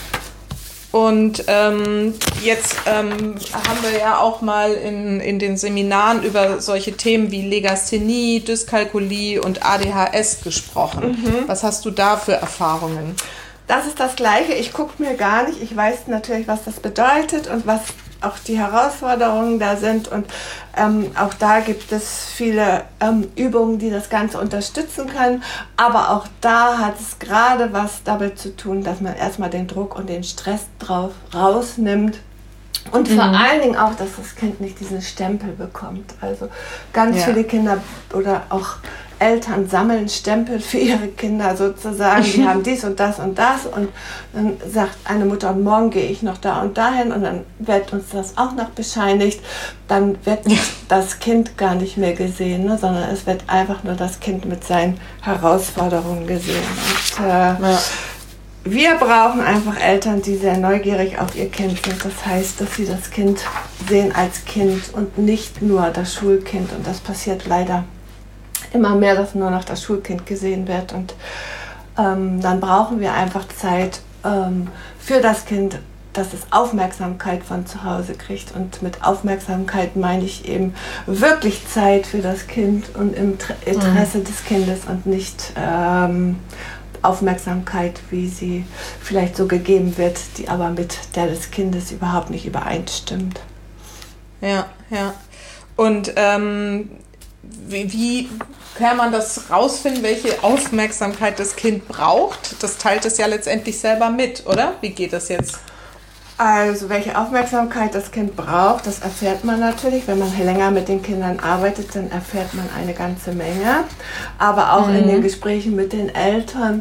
Und ähm, jetzt ähm, haben wir ja auch mal in, in den Seminaren über solche Themen wie Legasthenie, Dyskalkulie und A D H S gesprochen. Mhm. Was hast du da für Erfahrungen? Das ist das Gleiche. Ich gucke mir gar nicht. Ich weiß natürlich, was das bedeutet und was auch die Herausforderungen da sind. Und ähm, auch da gibt es viele ähm, Übungen, die das Ganze unterstützen können. Aber auch da hat es gerade was damit zu tun, dass man erstmal den Druck und den Stress drauf rausnimmt. Und vor mhm. allen Dingen auch, dass das Kind nicht diesen Stempel bekommt. Also ganz ja. viele Kinder oder auch Eltern sammeln Stempel für ihre Kinder sozusagen. Die haben dies und das und das. Und dann sagt eine Mutter, und morgen gehe ich noch da und dahin. Und dann wird uns das auch noch bescheinigt. Dann wird ja. das Kind gar nicht mehr gesehen, ne, sondern es wird einfach nur das Kind mit seinen Herausforderungen gesehen. Und, äh, ja. wir brauchen einfach Eltern, die sehr neugierig auf ihr Kind sind. Das heißt, dass sie das Kind sehen als Kind und nicht nur das Schulkind. Und das passiert leider immer mehr, dass nur noch das Schulkind gesehen wird. Und ähm, dann brauchen wir einfach Zeit ähm, für das Kind, dass es Aufmerksamkeit von zu Hause kriegt. Und mit Aufmerksamkeit meine ich eben wirklich Zeit für das Kind und im Interesse mhm. des Kindes und nicht ähm, Aufmerksamkeit, wie sie vielleicht so gegeben wird, die aber mit der des Kindes überhaupt nicht übereinstimmt. Ja, ja. Und ähm, wie, wie kann man das rausfinden, welche Aufmerksamkeit das Kind braucht? Das teilt es ja letztendlich selber mit, oder? Wie geht das jetzt? Also welche Aufmerksamkeit das Kind braucht, das erfährt man natürlich. Wenn man länger mit den Kindern arbeitet, dann erfährt man eine ganze Menge. Aber auch mhm. in den Gesprächen mit den Eltern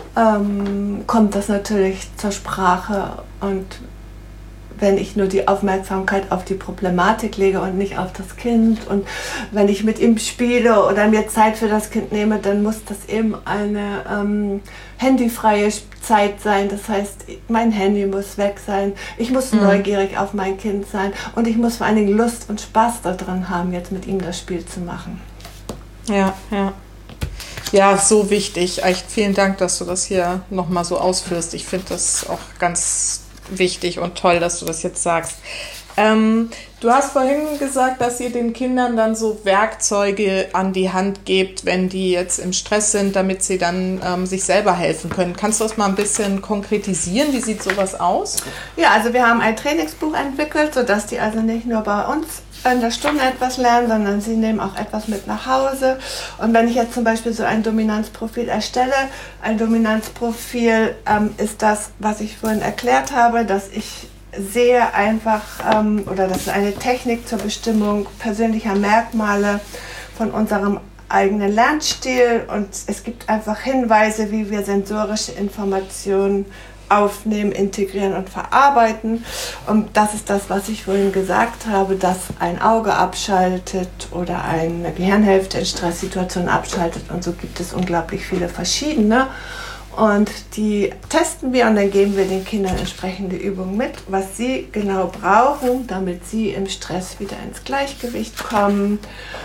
ähm, kommt das natürlich zur Sprache. Und wenn ich nur die Aufmerksamkeit auf die Problematik lege und nicht auf das Kind und wenn ich mit ihm spiele oder mir Zeit für das Kind nehme, dann muss das eben eine ähm, handyfreie Zeit sein. Das heißt, mein Handy muss weg sein, ich muss mhm. neugierig auf mein Kind sein und ich muss vor allen Dingen Lust und Spaß daran haben, jetzt mit ihm das Spiel zu machen. Ja, ja. Ja, so wichtig. Echt vielen Dank, dass du das hier nochmal so ausführst. Ich finde das auch ganz wichtig und toll, dass du das jetzt sagst. Ähm, du hast vorhin gesagt, dass ihr den Kindern dann so Werkzeuge an die Hand gebt, wenn die jetzt im Stress sind, damit sie dann ähm, sich selber helfen können. Kannst du das mal ein bisschen konkretisieren? Wie sieht sowas aus? Ja, also wir haben ein Trainingsbuch entwickelt, sodass die also nicht nur bei uns in der Stunde etwas lernen, sondern sie nehmen auch etwas mit nach Hause. Und wenn ich jetzt zum Beispiel so ein Dominanzprofil erstelle, ein Dominanzprofil ähm, ist das, was ich vorhin erklärt habe, dass ich sehe einfach, ähm, oder das ist eine Technik zur Bestimmung persönlicher Merkmale von unserem eigenen Lernstil und es gibt einfach Hinweise, wie wir sensorische Informationen aufnehmen, integrieren und verarbeiten. Und das ist das, was ich vorhin gesagt habe, dass ein Auge abschaltet oder eine Gehirnhälfte in Stresssituationen abschaltet. Und so gibt es unglaublich viele verschiedene. Und die testen wir und dann geben wir den Kindern entsprechende Übungen mit, was sie genau brauchen, damit sie im Stress wieder ins Gleichgewicht kommen.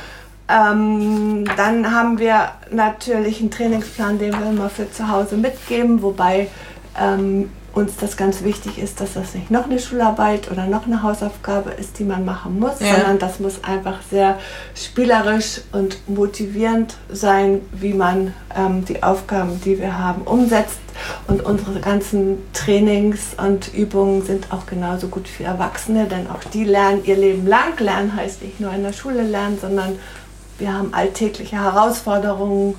Ähm, dann haben wir natürlich einen Trainingsplan, den wir immer für zu Hause mitgeben, wobei ähm, uns das ganz wichtig ist, dass das nicht noch eine Schularbeit oder noch eine Hausaufgabe ist, die man machen muss, ja. sondern das muss einfach sehr spielerisch und motivierend sein, wie man ähm, die Aufgaben, die wir haben, umsetzt. Und unsere ganzen Trainings und Übungen sind auch genauso gut für Erwachsene, denn auch die lernen ihr Leben lang. Lernen heißt nicht nur in der Schule lernen, sondern wir haben alltägliche Herausforderungen,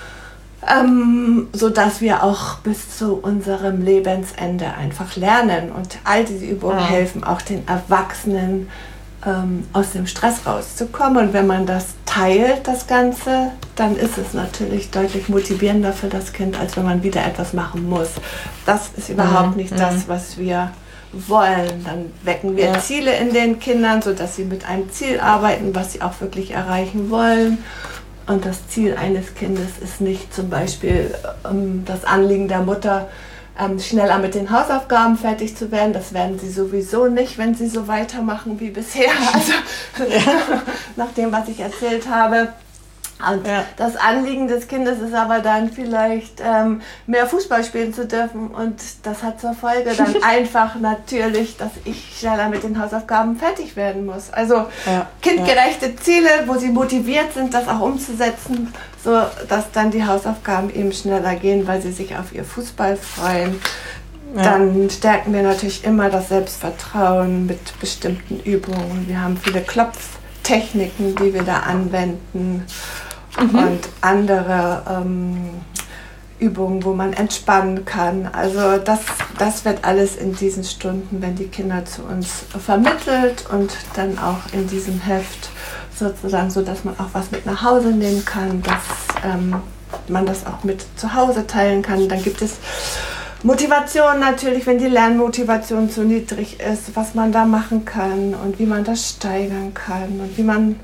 ähm, sodass wir auch bis zu unserem Lebensende einfach lernen. Und all diese Übungen ja. helfen auch den Erwachsenen, ähm, aus dem Stress rauszukommen. Und wenn man das teilt, das Ganze, dann ist es natürlich deutlich motivierender für das Kind, als wenn man wieder etwas machen muss. Das ist überhaupt mhm. nicht mhm. das, was wir wollen. Dann wecken wir ja. Ziele in den Kindern, sodass sie mit einem Ziel arbeiten, was sie auch wirklich erreichen wollen. Und das Ziel eines Kindes ist nicht zum Beispiel ähm, das Anliegen der Mutter, ähm, schneller mit den Hausaufgaben fertig zu werden. Das werden sie sowieso nicht, wenn sie so weitermachen wie bisher. Also ja. nach dem, was ich erzählt habe. Und ja. das Anliegen des Kindes ist aber dann vielleicht ähm, mehr Fußball spielen zu dürfen, und das hat zur Folge dann einfach natürlich, dass ich schneller mit den Hausaufgaben fertig werden muss. Also ja. kindgerechte ja. Ziele, wo sie motiviert sind, das auch umzusetzen, so dass dann die Hausaufgaben eben schneller gehen, weil sie sich auf ihr Fußball freuen. Ja. Dann stärken wir natürlich immer das Selbstvertrauen mit bestimmten Übungen. Wir haben viele Klopftechniken, die wir da anwenden. Mhm. Und andere ähm, Übungen, wo man entspannen kann. Also das, das wird alles in diesen Stunden, wenn die Kinder zu uns vermittelt, und dann auch in diesem Heft sozusagen, so dass man auch was mit nach Hause nehmen kann, dass ähm, man das auch mit zu Hause teilen kann. Dann gibt es Motivation natürlich, wenn die Lernmotivation zu niedrig ist, was man da machen kann und wie man das steigern kann und wie man.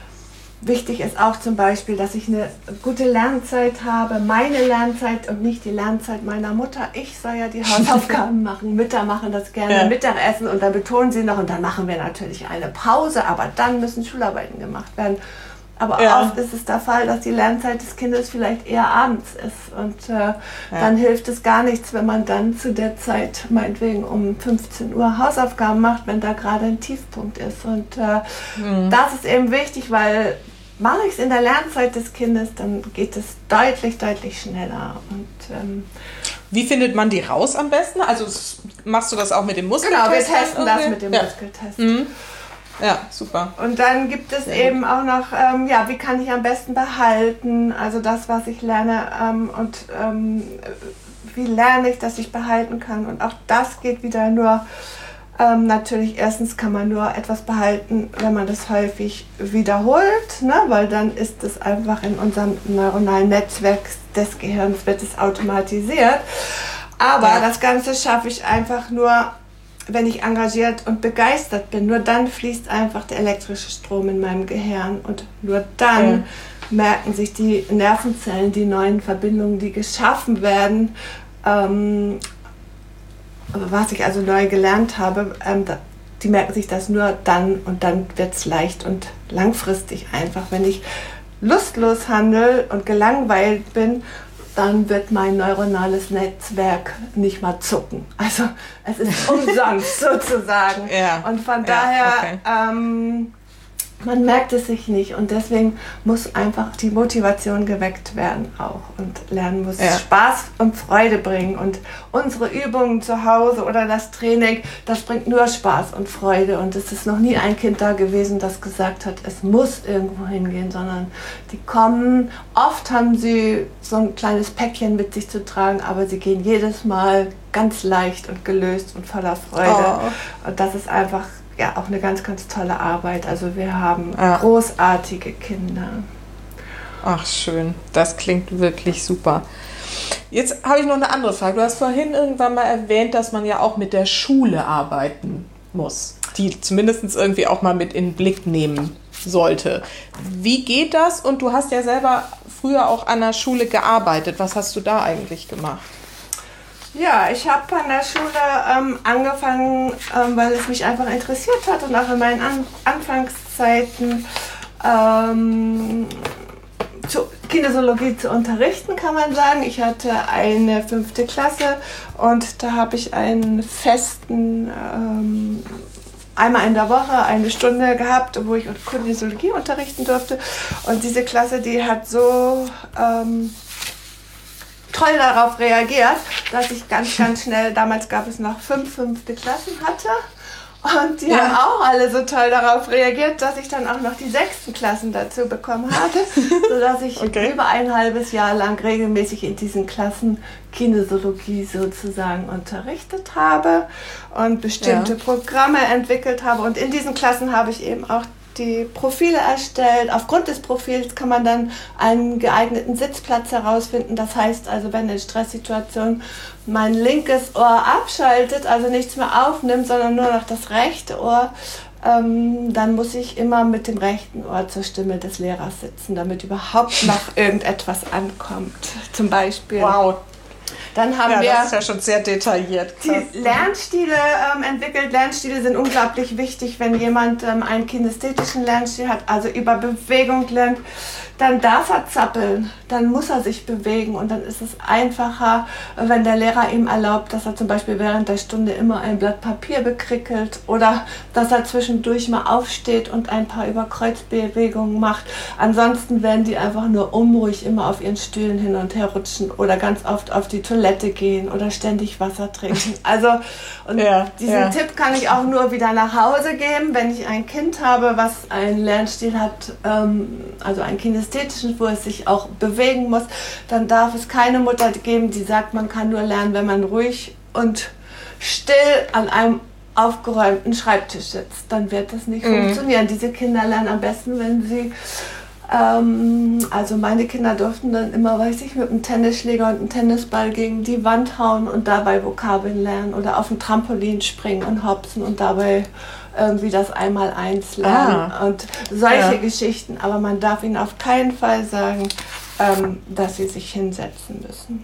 Wichtig ist auch zum Beispiel, dass ich eine gute Lernzeit habe, meine Lernzeit und nicht die Lernzeit meiner Mutter. Ich soll ja die Hausaufgaben machen. Mütter machen das gerne ja. Mittagessen, und dann betonen sie noch, und dann machen wir natürlich eine Pause, aber dann müssen Schularbeiten gemacht werden. Aber ja. oft ist es der Fall, dass die Lernzeit des Kindes vielleicht eher abends ist, und äh, ja. dann hilft es gar nichts, wenn man dann zu der Zeit meinetwegen um fünfzehn Uhr Hausaufgaben macht, wenn da gerade ein Tiefpunkt ist. Und äh, mhm. das ist eben wichtig, weil mache ich es in der Lernzeit des Kindes, dann geht es deutlich, deutlich schneller. Und, ähm, wie findet man die raus am besten? Also machst du das auch mit dem Muskeltest? Genau, wir testen das mit dem ja. Muskeltest. Mhm. Ja, super. Und dann gibt es Sehr eben gut. auch noch, ähm, ja, wie kann ich am besten behalten, also das, was ich lerne, ähm, und ähm, wie lerne ich, dass ich behalten kann. Und auch das geht wieder nur, ähm, natürlich erstens kann man nur etwas behalten, wenn man das häufig wiederholt, ne? Weil dann ist es einfach in unserem neuronalen Netzwerk des Gehirns, wird es automatisiert. Aber ja. das Ganze schaffe ich einfach nur, wenn ich engagiert und begeistert bin. Nur dann fließt einfach der elektrische Strom in meinem Gehirn, und nur dann ja. merken sich die Nervenzellen, die neuen Verbindungen, die geschaffen werden, ähm, was ich also neu gelernt habe, ähm, die merken sich das nur dann, und dann wird es leicht und langfristig einfach. Wenn ich lustlos handle und gelangweilt bin, dann wird mein neuronales Netzwerk nicht mal zucken. Also es ist umsonst sozusagen. Ja. Und von ja, daher, okay. ähm, man merkt es sich nicht, und deswegen muss einfach die Motivation geweckt werden auch, und Lernen muss ja. Spaß und Freude bringen, und unsere Übungen zu Hause oder das Training, das bringt nur Spaß und Freude, und es ist noch nie ein Kind da gewesen, das gesagt hat, es muss irgendwo hingehen, sondern die kommen, oft haben sie so ein kleines Päckchen mit sich zu tragen, aber sie gehen jedes Mal ganz leicht und gelöst und voller Freude, oh. und das ist einfach ja auch eine ganz, ganz tolle Arbeit. Also wir haben ja. großartige Kinder. Ach, schön. Das klingt wirklich super. Jetzt habe ich noch eine andere Frage. Du hast vorhin irgendwann mal erwähnt, dass man ja auch mit der Schule arbeiten muss. Die zumindest irgendwie auch mal mit in den Blick nehmen sollte. Wie geht das? Und du hast ja selber früher auch an der Schule gearbeitet. Was hast du da eigentlich gemacht? Ja, ich habe an der Schule ähm, angefangen, ähm, weil es mich einfach interessiert hat, und auch in meinen an- Anfangszeiten ähm, zu Kinesiologie zu unterrichten, kann man sagen. Ich hatte eine fünfte Klasse und da habe ich einen festen, ähm, einmal in der Woche eine Stunde gehabt, wo ich Kinesiologie unterrichten durfte. Und diese Klasse, die hat so ähm, toll darauf reagiert, dass ich ganz, ganz schnell, damals gab es noch fünf fünfte Klassen hatte. Und die ja. haben auch alle so toll darauf reagiert, dass ich dann auch noch die sechsten Klassen dazu bekommen hatte, sodass ich okay. über ein halbes Jahr lang regelmäßig in diesen Klassen Kinesiologie sozusagen unterrichtet habe und bestimmte ja. Programme entwickelt habe. Und in diesen Klassen habe ich eben auch die Profile erstellt. Aufgrund des Profils kann man dann einen geeigneten Sitzplatz herausfinden. Das heißt also, wenn in Stresssituationen mein linkes Ohr abschaltet, also nichts mehr aufnimmt, sondern nur noch das rechte Ohr, ähm, dann muss ich immer mit dem rechten Ohr zur Stimme des Lehrers sitzen, damit überhaupt noch irgendetwas ankommt. Zum Beispiel. Wow. Dann haben ja, wir das ist ja schon sehr detailliert. die Lernstile ähm, entwickelt. Lernstile sind unglaublich wichtig, wenn jemand ähm, einen kinästhetischen Lernstil hat, also über Bewegung lernt. Dann darf er zappeln, dann muss er sich bewegen und dann ist es einfacher, wenn der Lehrer ihm erlaubt, dass er zum Beispiel während der Stunde immer ein Blatt Papier bekrickelt oder dass er zwischendurch mal aufsteht und ein paar Überkreuzbewegungen macht. Ansonsten werden die einfach nur unruhig immer auf ihren Stühlen hin und her rutschen oder ganz oft auf die Toilette gehen oder ständig Wasser trinken. Also und ja, diesen ja. Tipp kann ich auch nur wieder nach Hause geben, wenn ich ein Kind habe, was einen Lernstil hat, ähm, also ein Kinästhetischen, wo es sich auch bewegen muss, dann darf es keine Mutter geben, die sagt, man kann nur lernen, wenn man ruhig und still an einem aufgeräumten Schreibtisch sitzt. Dann wird das nicht mhm. funktionieren. Diese Kinder lernen am besten, wenn sie, ähm, also meine Kinder durften dann immer, weiß ich, mit einem Tennisschläger und einem Tennisball gegen die Wand hauen und dabei Vokabeln lernen oder auf dem Trampolin springen und hopsen und dabei irgendwie das Einmaleins lernen ah. und solche ja. Geschichten. Aber man darf ihnen auf keinen Fall sagen, ähm, dass sie sich hinsetzen müssen.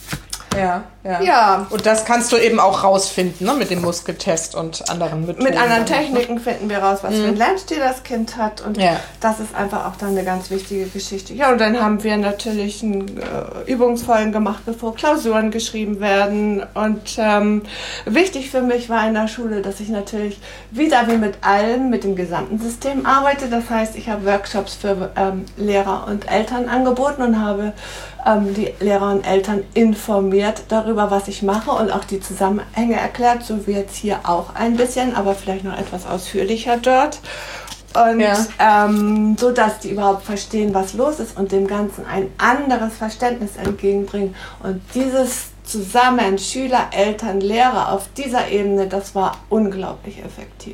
Ja, ja, ja. Und das kannst du eben auch rausfinden, ne? Mit dem Muskeltest und anderen Methoden. Mit anderen Techniken ne? finden wir raus, was mhm. für ein Lernstil das Kind hat. Und ja. das ist einfach auch dann eine ganz wichtige Geschichte. Ja, und dann haben wir natürlich ein, äh, Übungsfolgen gemacht, bevor Klausuren geschrieben werden. Und ähm, wichtig für mich war in der Schule, dass ich natürlich wieder wie mit allen, mit dem gesamten System arbeite. Das heißt, ich habe Workshops für ähm, Lehrer und Eltern angeboten und habe ähm, die Lehrer und Eltern informiert darüber, was ich mache und auch die Zusammenhänge erklärt, so wie jetzt hier auch ein bisschen, aber vielleicht noch etwas ausführlicher dort. Und ja. ähm, so, dass die überhaupt verstehen, was los ist und dem Ganzen ein anderes Verständnis entgegenbringen. Und dieses Zusammen, Schüler, Eltern, Lehrer auf dieser Ebene, das war unglaublich effektiv.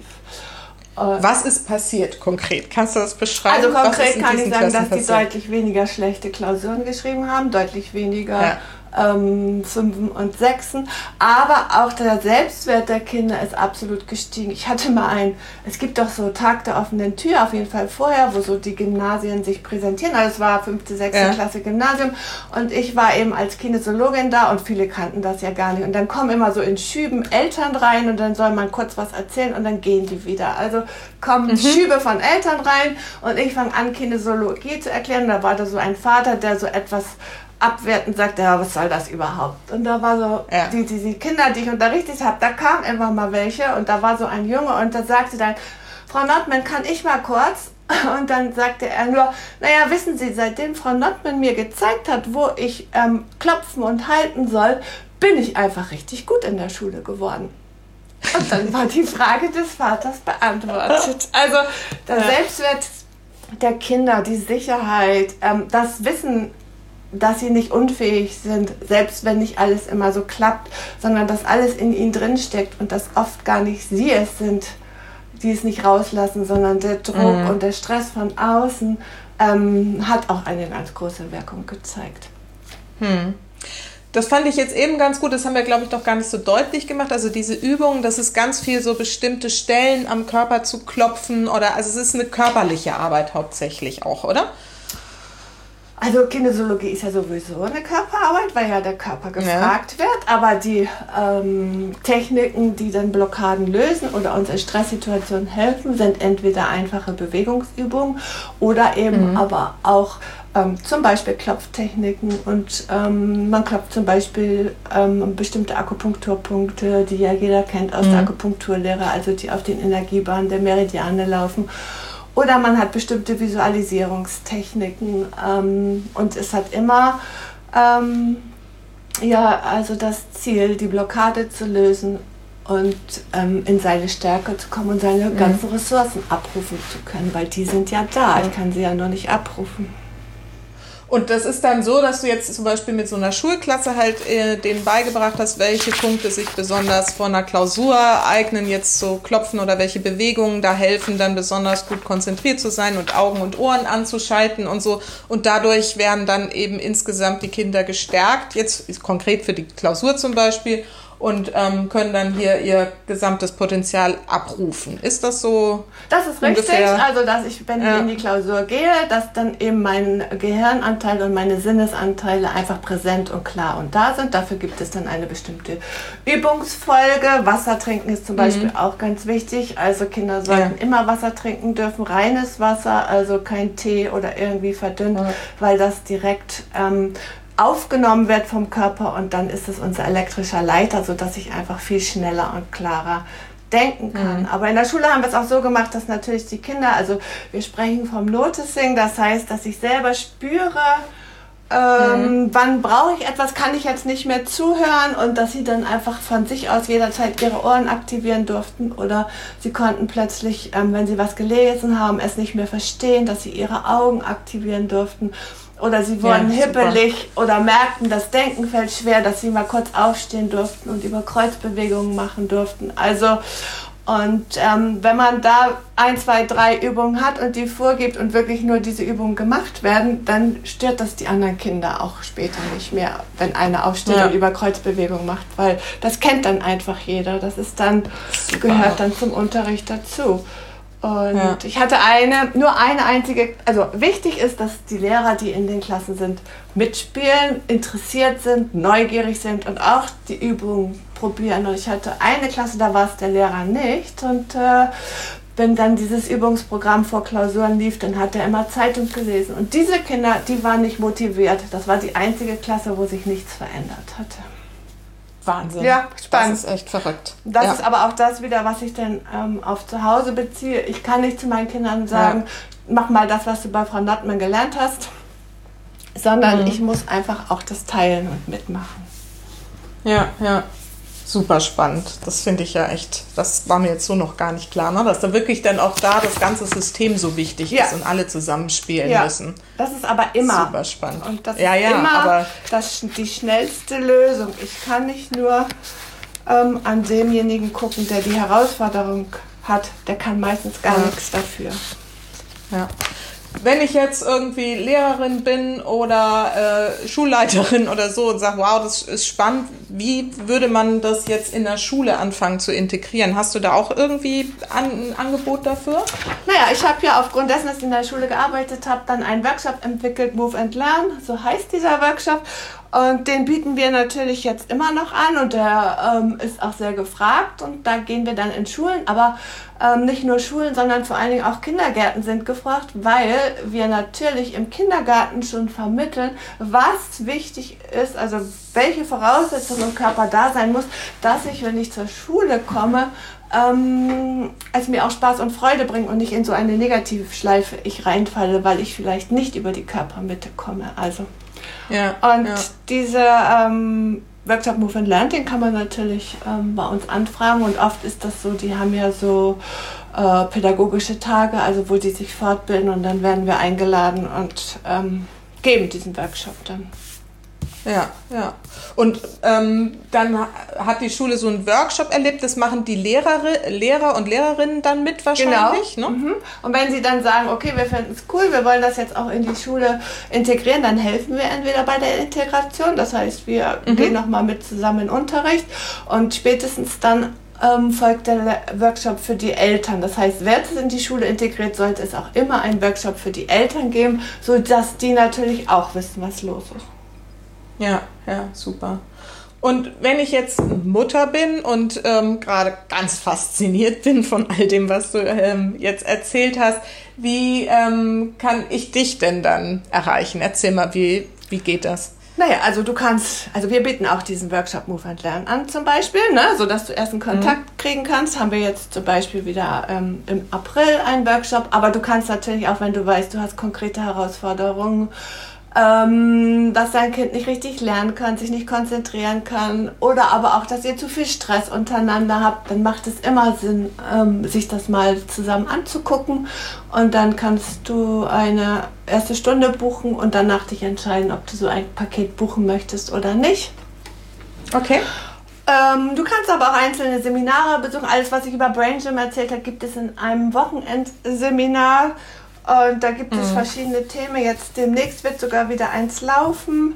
Was ist passiert konkret? Kannst du das beschreiben? Also konkret kann ich sagen, dass die deutlich weniger schlechte Klausuren geschrieben haben, deutlich weniger ja. ähm, Fünfen und Sechsen, aber auch der Selbstwert der Kinder ist absolut gestiegen. Ich hatte mal ein, es gibt doch so Tag der offenen Tür, auf jeden Fall vorher, wo so die Gymnasien sich präsentieren. Also es war fünfte, sechste Ja. Klasse Gymnasium und ich war eben als Kinesiologin da und viele kannten das ja gar nicht. Und dann kommen immer so in Schüben Eltern rein und dann soll man kurz was erzählen und dann gehen die wieder. Also kommen mhm. Schübe von Eltern rein und ich fange an, Kinesiologie zu erklären. Da war da so ein Vater, der so etwas abwertend sagte, ja, was soll das überhaupt? Und da war so, ja. die, die, die Kinder, die ich unterrichtet habe, da kamen immer mal welche und da war so ein Junge und da sagte dann, Frau Nordmann, kann ich mal kurz? Und dann sagte er nur, naja, wissen Sie, seitdem Frau Nordmann mir gezeigt hat, wo ich ähm, klopfen und halten soll, bin ich einfach richtig gut in der Schule geworden. Und dann war die Frage des Vaters beantwortet. Also der Selbstwert der Kinder, die Sicherheit, ähm, das Wissen, dass sie nicht unfähig sind, selbst wenn nicht alles immer so klappt, sondern dass alles in ihnen drinsteckt und dass oft gar nicht sie es sind, die es nicht rauslassen, sondern der Druck mhm. und der Stress von außen ähm, hat auch eine ganz große Wirkung gezeigt. Hm. Das fand ich jetzt eben ganz gut, das haben wir, glaube ich, noch gar nicht so deutlich gemacht. Also diese Übung, das ist ganz viel so bestimmte Stellen am Körper zu klopfen oder, also es ist eine körperliche Arbeit hauptsächlich auch, oder? Also Kinesiologie ist ja sowieso eine Körperarbeit, weil ja der Körper gefragt ja. wird. Aber die ähm, Techniken, die dann Blockaden lösen oder uns in Stresssituationen helfen, sind entweder einfache Bewegungsübungen oder eben mhm. aber auch ähm, zum Beispiel Klopftechniken. Und ähm, man klopft zum Beispiel ähm, bestimmte Akupunkturpunkte, die ja jeder kennt aus mhm. der Akupunkturlehre, also die auf den Energiebahnen der Meridiane laufen. Oder man hat bestimmte Visualisierungstechniken ähm, und es hat immer ähm, ja, also das Ziel, die Blockade zu lösen und ähm, in seine Stärke zu kommen und seine mhm. ganzen Ressourcen abrufen zu können, weil die sind ja da, ich kann sie ja nur nicht abrufen. Und das ist dann so, dass du jetzt zum Beispiel mit so einer Schulklasse halt äh, denen beigebracht hast, welche Punkte sich besonders vor einer Klausur eignen, jetzt so klopfen oder welche Bewegungen da helfen, dann besonders gut konzentriert zu sein und Augen und Ohren anzuschalten und so. Und dadurch werden dann eben insgesamt die Kinder gestärkt, jetzt konkret für die Klausur zum Beispiel, und ähm, können dann hier ihr gesamtes Potenzial abrufen. Ist das so? Das ist richtig, ungefähr? Also dass ich, wenn ja. ich in die Klausur gehe, dass dann eben mein Gehirnanteil und meine Sinnesanteile einfach präsent und klar und da sind. Dafür gibt es dann eine bestimmte Übungsfolge. Wasser trinken ist zum Beispiel mhm. auch ganz wichtig. Also Kinder sollten ja. immer Wasser trinken dürfen, reines Wasser, also kein Tee oder irgendwie verdünnt, ja. weil das direkt ähm, aufgenommen wird vom Körper und dann ist es unser elektrischer Leiter, sodass ich einfach viel schneller und klarer denken kann. Mhm. Aber in der Schule haben wir es auch so gemacht, dass natürlich die Kinder, also wir sprechen vom Noticing, das heißt, dass ich selber spüre, ähm, mhm. wann brauche ich etwas, kann ich jetzt nicht mehr zuhören und dass sie dann einfach von sich aus jederzeit ihre Ohren aktivieren durften oder sie konnten plötzlich, ähm, wenn sie was gelesen haben, es nicht mehr verstehen, dass sie ihre Augen aktivieren durften. Oder sie wurden ja, hippelig oder merkten, das Denken fällt schwer, dass sie mal kurz aufstehen durften und über Kreuzbewegungen machen durften. Also, und ähm, wenn man da ein, zwei, drei Übungen hat und die vorgibt und wirklich nur diese Übungen gemacht werden, dann stört das die anderen Kinder auch später nicht mehr, wenn einer aufsteht ja. und über Kreuzbewegungen macht, weil das kennt dann einfach jeder. Das ist dann, gehört dann zum Unterricht dazu. Und ja. ich hatte eine, nur eine einzige, also wichtig ist, dass die Lehrer, die in den Klassen sind, mitspielen, interessiert sind, neugierig sind und auch die Übungen probieren. Und ich hatte eine Klasse, da war es der Lehrer nicht. Und äh, wenn dann dieses Übungsprogramm vor Klausuren lief, dann hat er immer Zeitung gelesen. Und diese Kinder, die waren nicht motiviert. Das war die einzige Klasse, wo sich nichts verändert hatte. Wahnsinn. Ja, spannend. Das ist echt verrückt. Das ja. ist aber auch das wieder, was ich dann ähm, auf zu Hause beziehe. Ich kann nicht zu meinen Kindern sagen, ja. mach mal das, was du bei Frau Nottmann gelernt hast, sondern mhm. ich muss einfach auch das teilen und mitmachen. Ja, ja. Super spannend. Das finde ich ja echt, das war mir jetzt so noch gar nicht klar, ne? Dass da wirklich dann auch da das ganze System so wichtig ja. ist und alle zusammenspielen ja. müssen. Das ist aber immer. Super spannend. Und das ja, ist ja, immer aber das, die schnellste Lösung. Ich kann nicht nur ähm, an demjenigen gucken, der die Herausforderung hat. Der kann meistens gar ja. nichts dafür. Ja. Wenn ich jetzt irgendwie Lehrerin bin oder äh, Schulleiterin oder so und sage, wow, das ist spannend, wie würde man das jetzt in der Schule anfangen zu integrieren? Hast du da auch irgendwie an, ein Angebot dafür? Naja, ich habe ja aufgrund dessen, dass ich in der Schule gearbeitet habe, dann einen Workshop entwickelt, Move and Learn, so heißt dieser Workshop. Und den bieten wir natürlich jetzt immer noch an und der ähm, ist auch sehr gefragt und da gehen wir dann in Schulen, aber ähm, nicht nur Schulen, sondern vor allen Dingen auch Kindergärten sind gefragt, weil wir natürlich im Kindergarten schon vermitteln, was wichtig ist, also welche Voraussetzungen im Körper da sein muss, dass ich, wenn ich zur Schule komme, ähm, es mir auch Spaß und Freude bringt und nicht in so eine Negativschleife ich reinfalle, weil ich vielleicht nicht über die Körpermitte komme. Also Ja, und ja. dieser ähm, Workshop Move and Learn, den kann man natürlich ähm, bei uns anfragen und oft ist das so, die haben ja so äh, pädagogische Tage, also wo die sich fortbilden und dann werden wir eingeladen und ähm, geben diesen Workshop dann. Ja, ja. Und ähm, dann hat die Schule so einen Workshop erlebt, das machen die Lehrer, Lehrer und Lehrerinnen dann mit wahrscheinlich, genau. ne? Mhm. Und wenn sie dann sagen, okay, wir finden es cool, wir wollen das jetzt auch in die Schule integrieren, dann helfen wir entweder bei der Integration, das heißt, wir mhm. gehen nochmal mit zusammen in Unterricht und spätestens dann ähm, folgt der Le- Workshop für die Eltern. Das heißt, wird es in die Schule integriert, sollte es auch immer einen Workshop für die Eltern geben, sodass die natürlich auch wissen, was los ist. Ja, ja, super. Und wenn ich jetzt Mutter bin und ähm, gerade ganz fasziniert bin von all dem, was du ähm, jetzt erzählt hast, wie ähm, kann ich dich denn dann erreichen? Erzähl mal, wie, wie geht das? Naja, also du kannst, also wir bieten auch diesen Workshop Move and Learn an zum Beispiel, ne, sodass du erst einen Kontakt mhm. kriegen kannst. Haben wir jetzt zum Beispiel wieder ähm, im April einen Workshop, aber du kannst natürlich auch, wenn du weißt, du hast konkrete Herausforderungen, ähm, dass dein Kind nicht richtig lernen kann, sich nicht konzentrieren kann oder aber auch, dass ihr zu viel Stress untereinander habt, dann macht es immer Sinn, ähm, sich das mal zusammen anzugucken und dann kannst du eine erste Stunde buchen und danach dich entscheiden, ob du so ein Paket buchen möchtest oder nicht. Okay. Ähm, du kannst aber auch einzelne Seminare besuchen. Alles, was ich über Brain Gym erzählt habe, gibt es in einem Wochenendseminar. Und da gibt es mhm. verschiedene Themen. Jetzt demnächst wird sogar wieder eins laufen.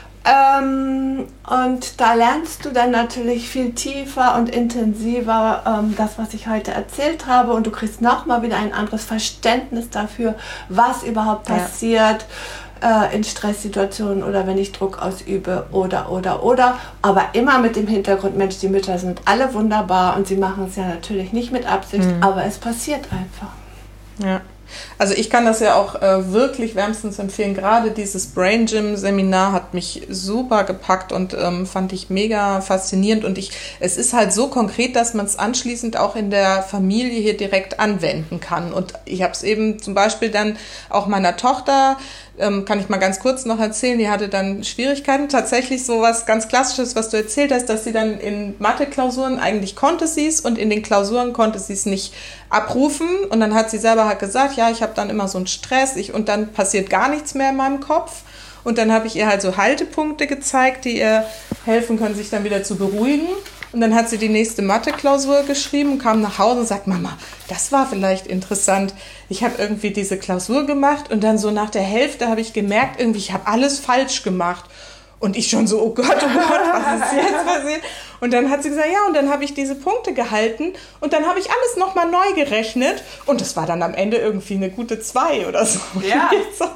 Ähm, und da lernst du dann natürlich viel tiefer und intensiver ähm, das, was ich heute erzählt habe. Und du kriegst nochmal wieder ein anderes Verständnis dafür, was überhaupt ja. passiert äh, in Stresssituationen oder wenn ich Druck ausübe oder, oder, oder. Aber immer mit dem Hintergrund, Mensch, die Mütter sind alle wunderbar und sie machen es ja natürlich nicht mit Absicht, mhm. aber es passiert einfach. Ja. Also ich kann das ja auch äh, wirklich wärmstens empfehlen. Gerade dieses Brain Gym Seminar hat mich super gepackt und ähm, fand ich mega faszinierend. Und ich, es ist halt so konkret, dass man es anschließend auch in der Familie hier direkt anwenden kann. Und ich habe es eben zum Beispiel dann auch meiner Tochter, ähm, kann ich mal ganz kurz noch erzählen, die hatte dann Schwierigkeiten. Tatsächlich so was ganz Klassisches, was du erzählt hast, dass sie dann in Mathe-Klausuren, eigentlich konnte sie es und in den Klausuren konnte sie es nicht abrufen. Und dann hat sie selber halt gesagt, ja, ich habe dann immer so einen Stress ich, und dann passiert gar nichts mehr in meinem Kopf. Und dann habe ich ihr halt so Haltepunkte gezeigt, die ihr helfen können, sich dann wieder zu beruhigen. Und dann hat sie die nächste Mathe-Klausur geschrieben und kam nach Hause und sagt, Mama, das war vielleicht interessant. Ich habe irgendwie diese Klausur gemacht und dann so nach der Hälfte habe ich gemerkt, irgendwie ich habe alles falsch gemacht. Und ich schon so, oh Gott, oh Gott, was ist jetzt passiert? Und dann hat sie gesagt, ja, und dann habe ich diese Punkte gehalten und dann habe ich alles nochmal neu gerechnet und das war dann am Ende irgendwie eine gute zwei oder so. Ja,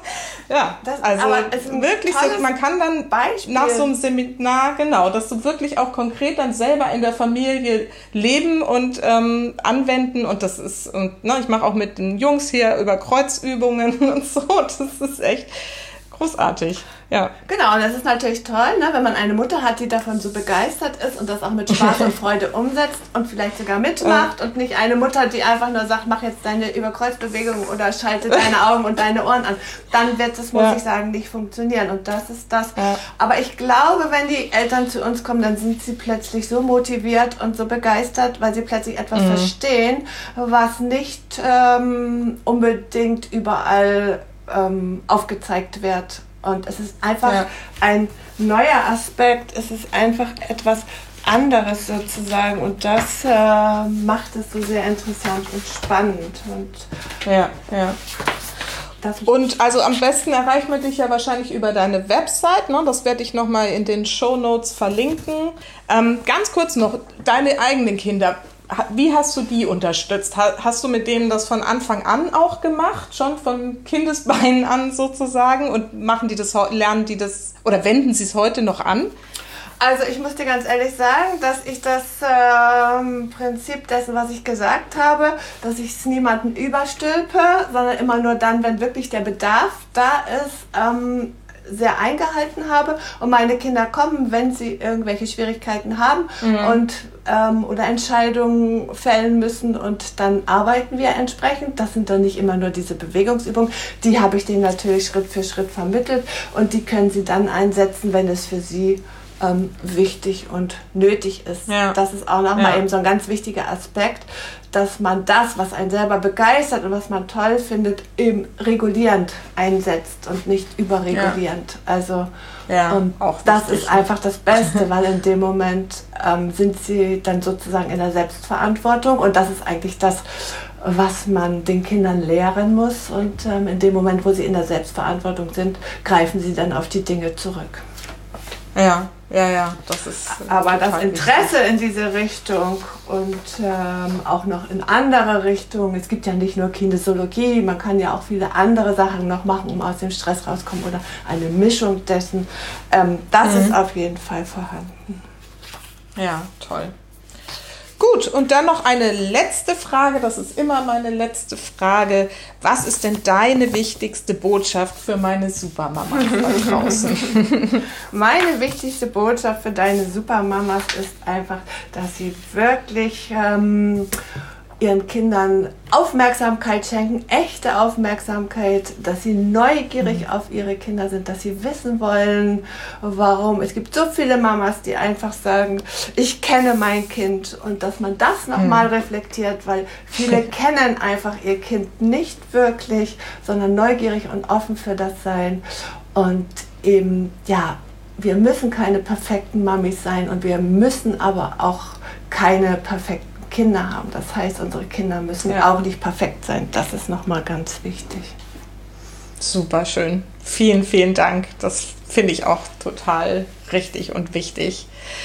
ja das, also wirklich so, man kann dann Beispiel. Nach so einem Seminar, genau, dass du wirklich auch konkret dann selber in der Familie leben und ähm, anwenden und das ist, und ne, ich mache auch mit den Jungs hier über Kreuzübungen und so, das ist echt großartig, ja. Genau, und das ist natürlich toll, ne, wenn man eine Mutter hat, die davon so begeistert ist und das auch mit Spaß und Freude umsetzt und vielleicht sogar mitmacht ja. und nicht eine Mutter, die einfach nur sagt, mach jetzt deine Überkreuzbewegung oder schalte deine Augen und deine Ohren an. Dann wird es, muss ja. ich sagen, nicht funktionieren und das ist das. Ja. Aber ich glaube, wenn die Eltern zu uns kommen, dann sind sie plötzlich so motiviert und so begeistert, weil sie plötzlich etwas mhm. verstehen, was nicht ähm, unbedingt überall ähm, aufgezeigt wird. Und es ist einfach ja. ein neuer Aspekt, es ist einfach etwas anderes sozusagen und das äh, macht es so sehr interessant und spannend. Und ja, ja. Und also am besten erreicht man dich ja wahrscheinlich über deine Website, ne? Das werde ich nochmal in den Shownotes verlinken. Ähm, ganz kurz noch, deine eigenen Kinder, wie hast du die unterstützt? Hast du mit denen das von Anfang an auch gemacht, schon von Kindesbeinen an sozusagen? Und machen die das, lernen die das oder wenden sie es heute noch an? Also ich muss dir ganz ehrlich sagen, dass ich das ähm, Prinzip dessen, was ich gesagt habe, dass ich es niemanden überstülpe, sondern immer nur dann, wenn wirklich der Bedarf da ist, ähm, sehr eingehalten habe und meine Kinder kommen, wenn sie irgendwelche Schwierigkeiten haben mhm. und ähm, oder Entscheidungen fällen müssen und dann arbeiten wir entsprechend. Das sind dann nicht immer nur diese Bewegungsübungen, die habe ich denen natürlich Schritt für Schritt vermittelt und die können sie dann einsetzen, wenn es für sie ähm, wichtig und nötig ist. Ja. Das ist auch nochmal ja. eben so ein ganz wichtiger Aspekt, dass man das, was einen selber begeistert und was man toll findet, eben regulierend einsetzt und nicht überregulierend. Ja. Also ja, und das ist einfach das Beste, weil in dem Moment ähm, sind sie dann sozusagen in der Selbstverantwortung und das ist eigentlich das, was man den Kindern lehren muss und ähm, in dem Moment, wo sie in der Selbstverantwortung sind, greifen sie dann auf die Dinge zurück. Ja, ja, ja, das ist. Aber das Interesse wichtig in diese Richtung und ähm, auch noch in andere Richtungen. Es gibt ja nicht nur Kinesiologie, man kann ja auch viele andere Sachen noch machen, um aus dem Stress rauszukommen oder eine Mischung dessen. Ähm, das mhm. ist auf jeden Fall vorhanden. Ja, toll. Gut, und dann noch eine letzte Frage, das ist immer meine letzte Frage. Was ist denn deine wichtigste Botschaft für meine Supermamas da draußen? Meine wichtigste Botschaft für deine Supermamas ist einfach, dass sie wirklich ähm, ihren Kindern Aufmerksamkeit schenken, echte Aufmerksamkeit, dass sie neugierig mhm. auf ihre Kinder sind, dass sie wissen wollen, warum. Es gibt so viele Mamas, die einfach sagen, ich kenne mein Kind, und dass man das nochmal mhm. reflektiert, weil viele kennen einfach ihr Kind nicht wirklich, sondern neugierig und offen für das sein. Und eben, ja, wir müssen keine perfekten Mamis sein und wir müssen aber auch keine perfekten Kinder haben. Das heißt, unsere Kinder müssen ja. auch nicht perfekt sein. Das ist nochmal ganz wichtig. Super schön. Vielen, vielen Dank. Das finde ich auch total richtig und wichtig.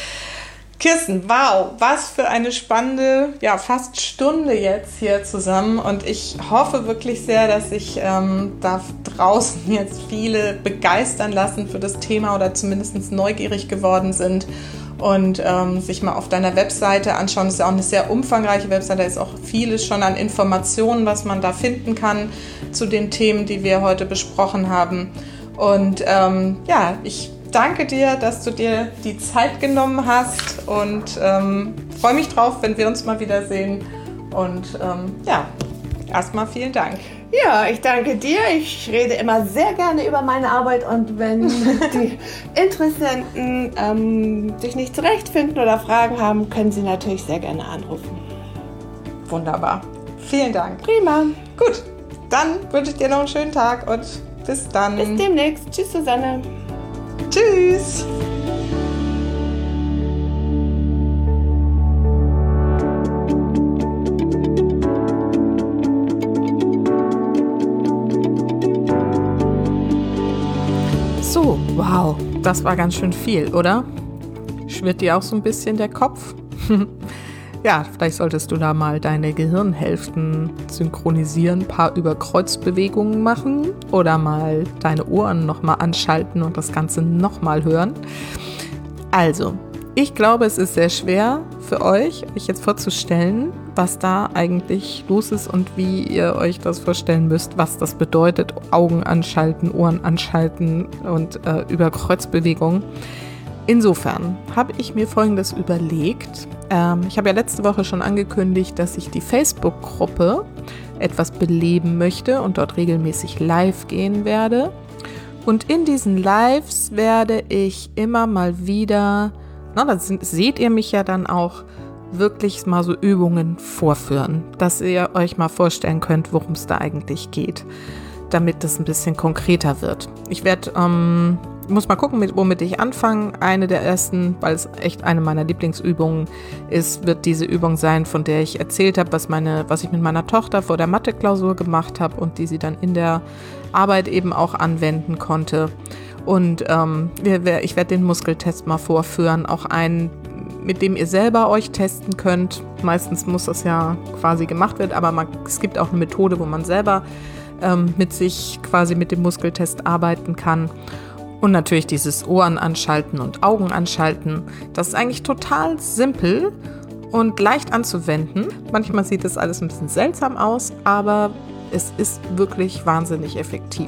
Kirsten, wow, was für eine spannende, ja, fast Stunde jetzt hier zusammen, und ich hoffe wirklich sehr, dass ich ähm, da draußen jetzt viele begeistern lassen für das Thema oder zumindest neugierig geworden sind und ähm, sich mal auf deiner Webseite anschauen. Das ist ja auch eine sehr umfangreiche Webseite, da ist auch vieles schon an Informationen, was man da finden kann zu den Themen, die wir heute besprochen haben. Und ähm, ja, ich danke dir, dass du dir die Zeit genommen hast, und ähm, freue mich drauf, wenn wir uns mal wiedersehen. Und ähm, ja, erstmal vielen Dank. Ja, ich danke dir. Ich rede immer sehr gerne über meine Arbeit, und wenn die Interessenten ähm, sich nicht zurechtfinden oder Fragen haben, können sie natürlich sehr gerne anrufen. Wunderbar. Vielen Dank. Prima. Gut, dann wünsche ich dir noch einen schönen Tag und bis dann. Bis demnächst. Tschüss, Susanne. Tschüss. So, wow, das war ganz schön viel, oder? Schwirrt dir auch so ein bisschen der Kopf? Ja, vielleicht solltest du da mal deine Gehirnhälften synchronisieren, ein paar Überkreuzbewegungen machen oder mal deine Ohren nochmal anschalten und das Ganze nochmal hören. Also, ich glaube, es ist sehr schwer für euch, euch jetzt vorzustellen, was da eigentlich los ist und wie ihr euch das vorstellen müsst, was das bedeutet. Augen anschalten, Ohren anschalten und äh, Überkreuzbewegungen. Insofern habe ich mir Folgendes überlegt. Ähm, ich habe ja letzte Woche schon angekündigt, dass ich die Facebook-Gruppe etwas beleben möchte und dort regelmäßig live gehen werde. Und in diesen Lives werde ich immer mal wieder, na, da seht ihr mich ja dann auch, wirklich mal so Übungen vorführen, dass ihr euch mal vorstellen könnt, worum es da eigentlich geht, damit das ein bisschen konkreter wird. Ich werde, ähm, muss mal gucken, mit, womit ich anfange. Eine der ersten, weil es echt eine meiner Lieblingsübungen ist, wird diese Übung sein, von der ich erzählt habe, was, meine, was ich mit meiner Tochter vor der Mathe-Klausur gemacht habe und die sie dann in der Arbeit eben auch anwenden konnte. Und ähm, wir, ich werde den Muskeltest mal vorführen, auch einen, mit dem ihr selber euch testen könnt. Meistens muss das ja quasi gemacht werden, aber man, es gibt auch eine Methode, wo man selber ähm, mit sich quasi mit dem Muskeltest arbeiten kann. Und natürlich dieses Ohren anschalten und Augen anschalten. Das ist eigentlich total simpel und leicht anzuwenden. Manchmal sieht das alles ein bisschen seltsam aus, aber es ist wirklich wahnsinnig effektiv.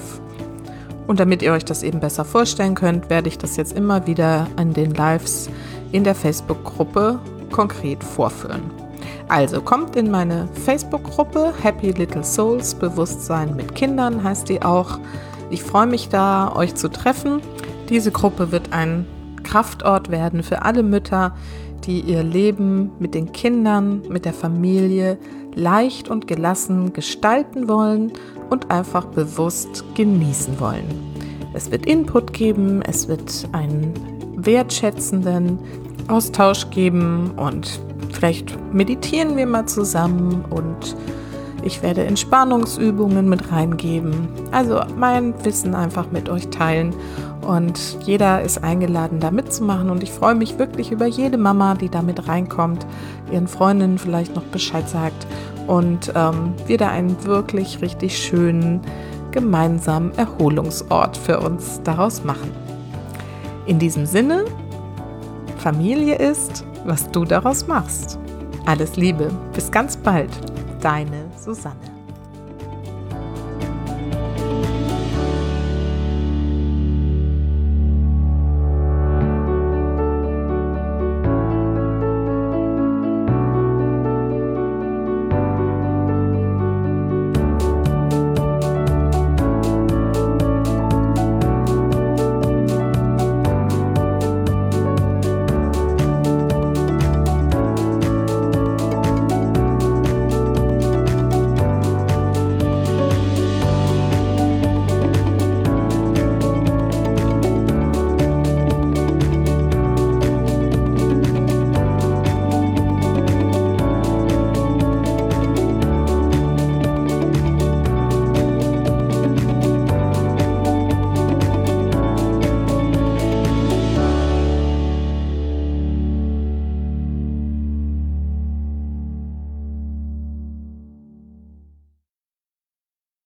Und damit ihr euch das eben besser vorstellen könnt, werde ich das jetzt immer wieder an den Lives in der Facebook-Gruppe konkret vorführen. Also kommt in meine Facebook-Gruppe Happy Little Souls, Bewusstsein mit Kindern heißt die auch. Ich freue mich da, euch zu treffen. Diese Gruppe wird ein Kraftort werden für alle Mütter, die ihr Leben mit den Kindern, mit der Familie leicht und gelassen gestalten wollen und einfach bewusst genießen wollen. Es wird Input geben, es wird einen wertschätzenden Austausch geben und vielleicht meditieren wir mal zusammen und Ich werde Entspannungsübungen mit reingeben. Also mein Wissen einfach mit euch teilen. Und jeder ist eingeladen, da mitzumachen. Und ich freue mich wirklich über jede Mama, die da mit reinkommt, ihren Freundinnen vielleicht noch Bescheid sagt. Und ähm, wir da einen wirklich richtig schönen gemeinsamen Erholungsort für uns daraus machen. In diesem Sinne, Familie ist, was du daraus machst. Alles Liebe, bis ganz bald, deine Susanne.